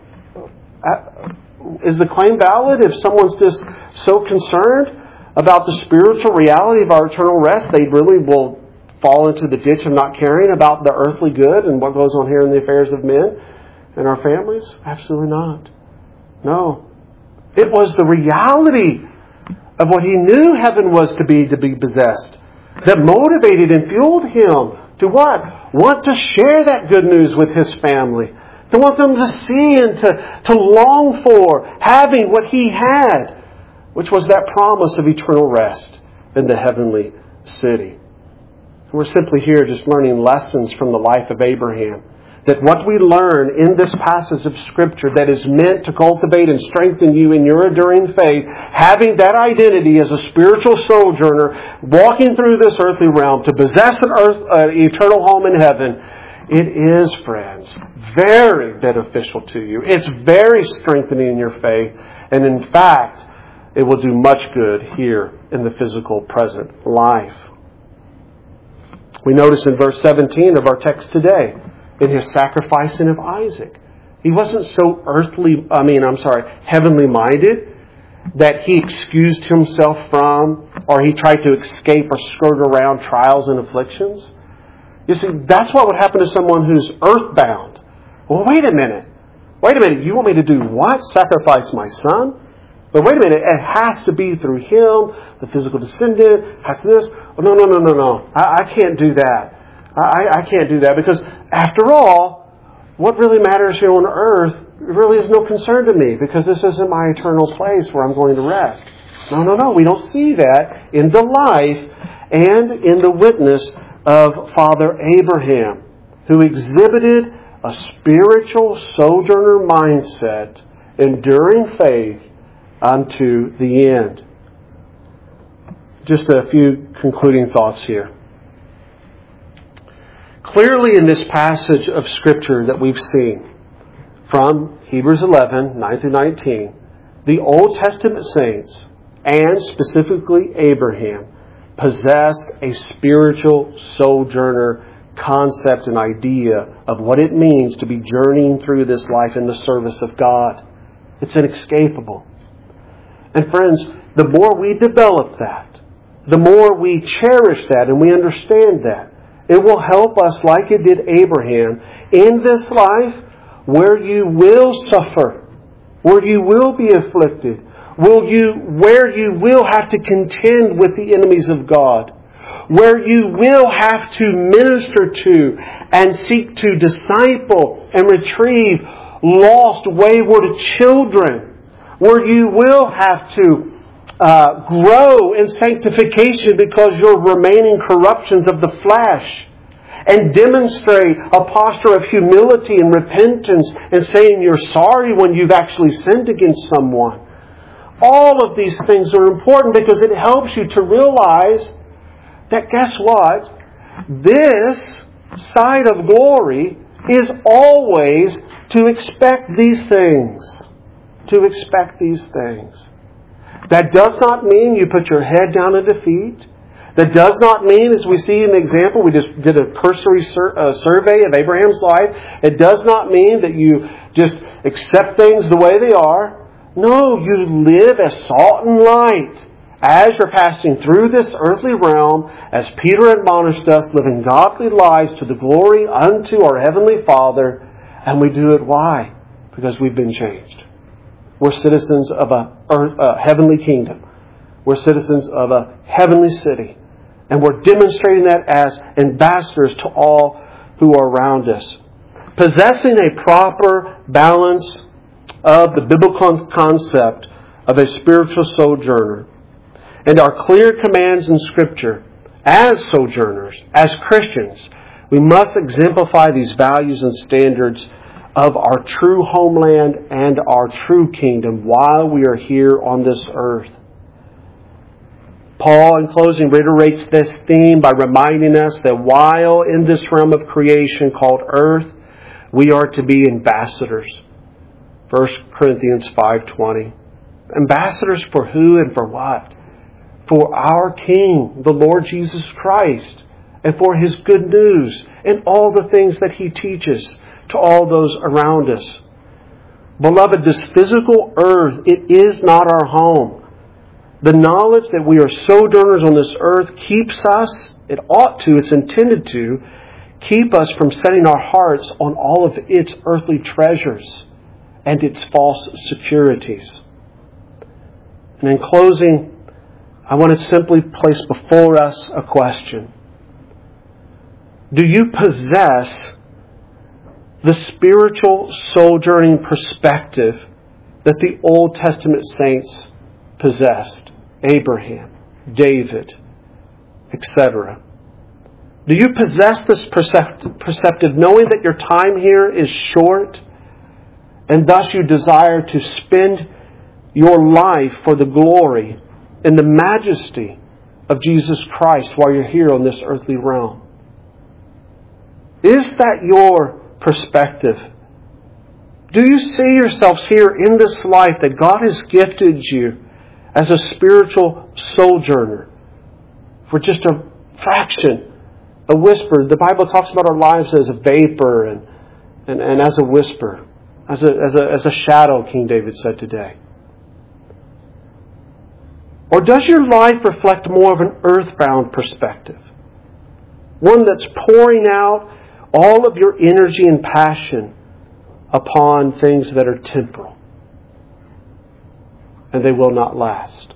is the claim valid if someone's just so concerned about the spiritual reality of our eternal rest, they really will fall into the ditch of not caring about the earthly good and what goes on here in the affairs of men and our families? Absolutely not. No. It was the reality of what he knew heaven was to be possessed that motivated and fueled him to what? Want to share that good news with his family. To want them to see and to long for having what he had, which was that promise of eternal rest in the heavenly city. We're simply here just learning lessons from the life of Abraham. That what we learn in this passage of Scripture that is meant to cultivate and strengthen you in your enduring faith, having that identity as a spiritual sojourner, walking through this earthly realm to possess an eternal home in heaven, it is, friends, very beneficial to you. It's very strengthening in your faith. And in fact, it will do much good here in the physical present life. We notice in verse 17 of our text today, in his sacrificing of Isaac, he wasn't so heavenly minded that he excused himself from, or he tried to escape or skirt around trials and afflictions. You see, that's what would happen to someone who's earthbound. Well, wait a minute. You want me to do what? Sacrifice my son? But wait a minute. It has to be through him. The physical descendant has this. Oh, no. I can't do that. I can't do that because, after all, what really matters here on earth really is no concern to me because this isn't my eternal place where I'm going to rest. No. We don't see that in the life and in the witness of Father Abraham, who exhibited a spiritual sojourner mindset, enduring faith unto the end. Just a few concluding thoughts here. Clearly in this passage of Scripture that we've seen from Hebrews 11, 9 through 19, the Old Testament saints, and specifically Abraham, possessed a spiritual sojourner concept and idea of what it means to be journeying through this life in the service of God. It's inescapable. And friends, the more we develop that, the more we cherish that and we understand that, it will help us like it did Abraham in this life where you will suffer, where you will be afflicted, where you will have to contend with the enemies of God, where you will have to minister to and seek to disciple and retrieve lost, wayward children, where you will have to grow in sanctification because you're remaining corruptions of the flesh, and demonstrate a posture of humility and repentance and saying you're sorry when you've actually sinned against someone. All of these things are important because it helps you to realize that, guess what? This side of glory is always to expect these things. To expect these things. That does not mean you put your head down in defeat. That does not mean, as we see in the example, we just did a cursory survey of Abraham's life. It does not mean that you just accept things the way they are. No, you live as salt and light as you're passing through this earthly realm, as Peter admonished us, living godly lives to the glory unto our Heavenly Father. And we do it why? Because we've been changed. We're citizens of a heavenly kingdom. We're citizens of a heavenly city. And we're demonstrating that as ambassadors to all who are around us. Possessing a proper balance of the biblical concept of a spiritual sojourner and our clear commands in Scripture as sojourners, as Christians, we must exemplify these values and standards of our true homeland and our true kingdom while we are here on this earth. Paul, in closing, reiterates this theme by reminding us that while in this realm of creation called earth, we are to be ambassadors. 1 Corinthians 5:20. Ambassadors for who and for what? For our King, the Lord Jesus Christ, and for His good news and all the things that He teaches to all those around us. Beloved, this physical earth, it is not our home. The knowledge that we are sojourners on this earth keeps us, it ought to, it's intended to, keep us from setting our hearts on all of its earthly treasures and its false securities. And in closing, I want to simply place before us a question. Do you possess the spiritual sojourning perspective that the Old Testament saints possessed? Abraham, David, etc. Do you possess this perceptive, knowing that your time here is short, and thus you desire to spend your life for the glory and the majesty of Jesus Christ while you're here on this earthly realm? Is that your perspective? Do you see yourselves here in this life that God has gifted you as a spiritual sojourner for just a fraction, a whisper? The Bible talks about our lives as a vapor and as a whisper, as a shadow, King David said today. Or does your life reflect more of an earthbound perspective? One that's pouring out all of your energy and passion upon things that are temporal, and they will not last.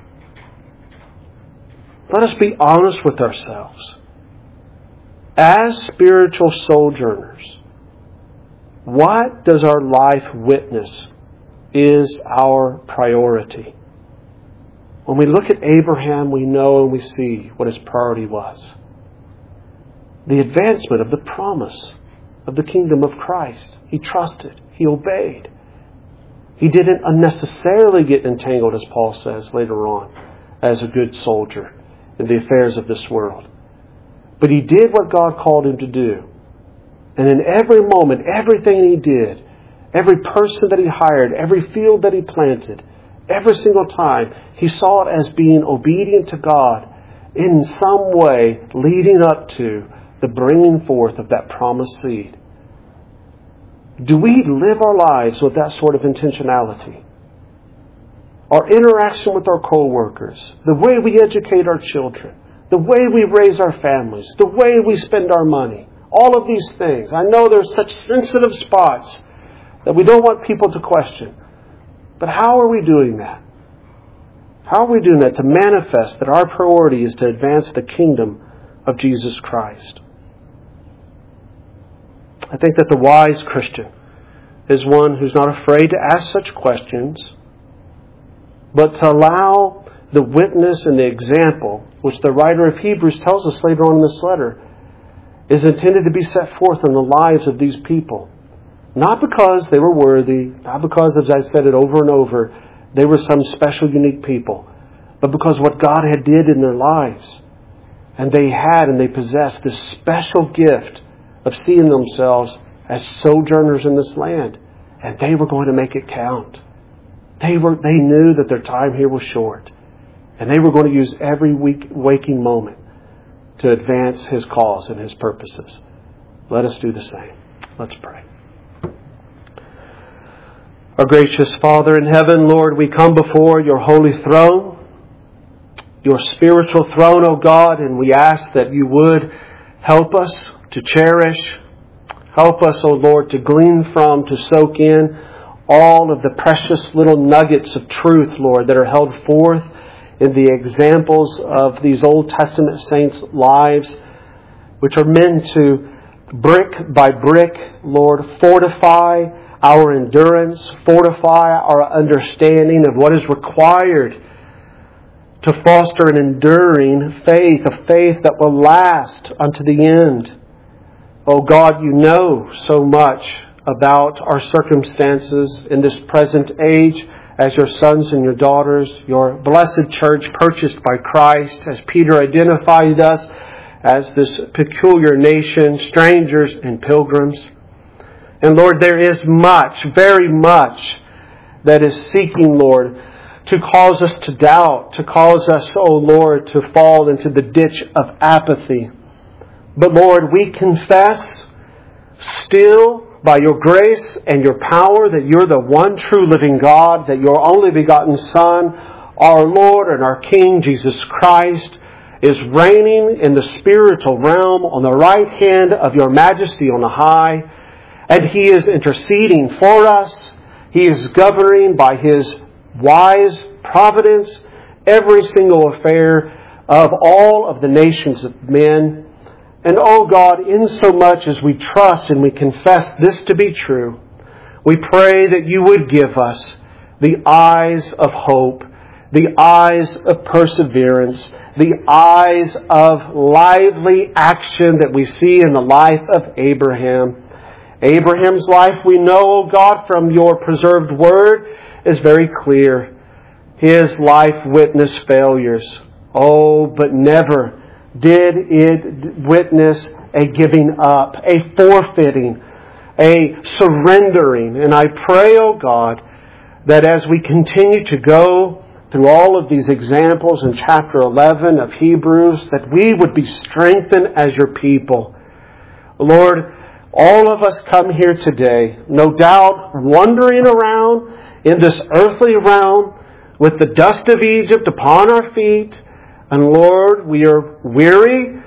Let us be honest with ourselves. As spiritual sojourners, what does our life witness is our priority? When we look at Abraham, we know and we see what his priority was. The advancement of the promise of the kingdom of Christ. He trusted. He obeyed. He didn't unnecessarily get entangled, as Paul says later on, as a good soldier in the affairs of this world. But he did what God called him to do. And in every moment, everything he did, every person that he hired, every field that he planted, every single time, he saw it as being obedient to God in some way leading up to the bringing forth of that promised seed. Do we live our lives with that sort of intentionality? Our interaction with our co-workers, the way we educate our children, the way we raise our families, the way we spend our money, all of these things. I know there's such sensitive spots that we don't want people to question. But how are we doing that? How are we doing that to manifest that our priority is to advance the kingdom of Jesus Christ? I think that the wise Christian is one who's not afraid to ask such questions, but to allow the witness and the example, which the writer of Hebrews tells us later on in this letter, is intended to be set forth in the lives of these people. Not because they were worthy, not because, as I said it over and over, they were some special, unique people, but because what God had did in their lives. And they had and they possessed this special gift of seeing themselves as sojourners in this land. And they were going to make it count. They knew that their time here was short. And they were going to use every waking moment to advance His cause and His purposes. Let us do the same. Let's pray. Our gracious Father in heaven, Lord, we come before your holy throne, your spiritual throne, O God, and we ask that you would help us to cherish, help us, O Lord, to glean from, to soak in all of the precious little nuggets of truth, Lord, that are held forth in the examples of these Old Testament saints' lives, which are meant to, brick by brick, Lord, fortify our endurance, fortify our understanding of what is required to foster an enduring faith, a faith that will last unto the end. Oh God, you know so much about our circumstances in this present age as your sons and your daughters, your blessed church purchased by Christ, as Peter identified us as this peculiar nation, strangers and pilgrims. And Lord, there is much, very much, that is seeking, Lord, to cause us to doubt, to cause us, oh Lord, to fall into the ditch of apathy. But Lord, we confess still by your grace and your power that you're the one true living God, that your only begotten Son, our Lord and our King, Jesus Christ, is reigning in the spiritual realm on the right hand of your majesty on the high. And He is interceding for us. He is governing by His wise providence every single affair of all of the nations of men. And oh God, insomuch as we trust and we confess this to be true, we pray that you would give us the eyes of hope, the eyes of perseverance, the eyes of lively action that we see in the life of Abraham. Abraham's life, we know, O God, from your preserved word, is very clear. His life witnessed failures. Oh, but never did it witness a giving up, a forfeiting, a surrendering. And I pray, O God, that as we continue to go through all of these examples in chapter 11 of Hebrews, that we would be strengthened as your people. Lord, all of us come here today, no doubt, wandering around in this earthly realm with the dust of Egypt upon our feet. And Lord, we are weary.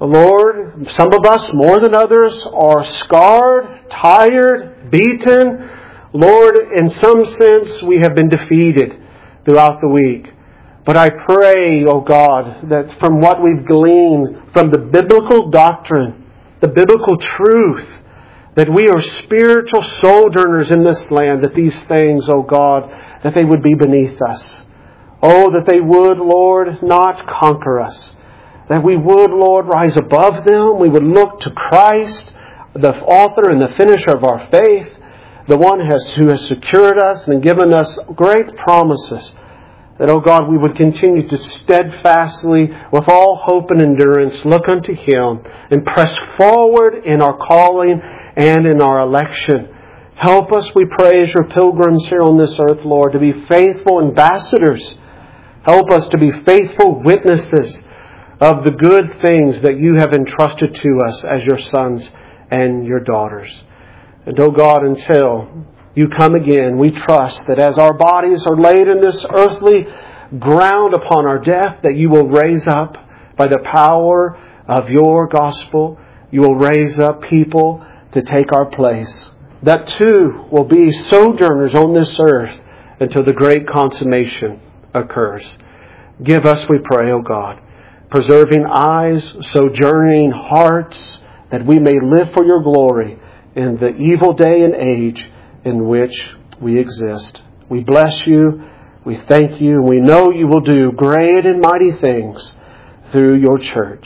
Lord, some of us more than others are scarred, tired, beaten. Lord, in some sense, we have been defeated throughout the week. But I pray, O God, that from what we've gleaned from the biblical doctrine, the biblical truth, that we are spiritual sojourners in this land, that these things, O God, that they would be beneath us. Oh, that they would, Lord, not conquer us. That we would, Lord, rise above them. We would look to Christ, the author and the finisher of our faith, the one who has secured us and given us great promises. That, oh God, we would continue to steadfastly, with all hope and endurance, look unto Him and press forward in our calling and in our election. Help us, we pray, as your pilgrims here on this earth, Lord, to be faithful ambassadors. Help us to be faithful witnesses of the good things that you have entrusted to us as your sons and your daughters. And, oh God, until you come again, we trust that as our bodies are laid in this earthly ground upon our death, that you will raise up by the power of your gospel, you will raise up people to take our place. That too will be sojourners on this earth until the great consummation occurs. Give us, we pray, O God, preserving eyes, sojourning hearts, that we may live for your glory in the evil day and age in which we exist. We bless you, we thank you, and we know you will do great and mighty things through your church.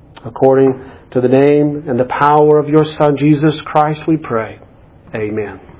According to the name and the power of your Son, Jesus Christ, we pray. Amen.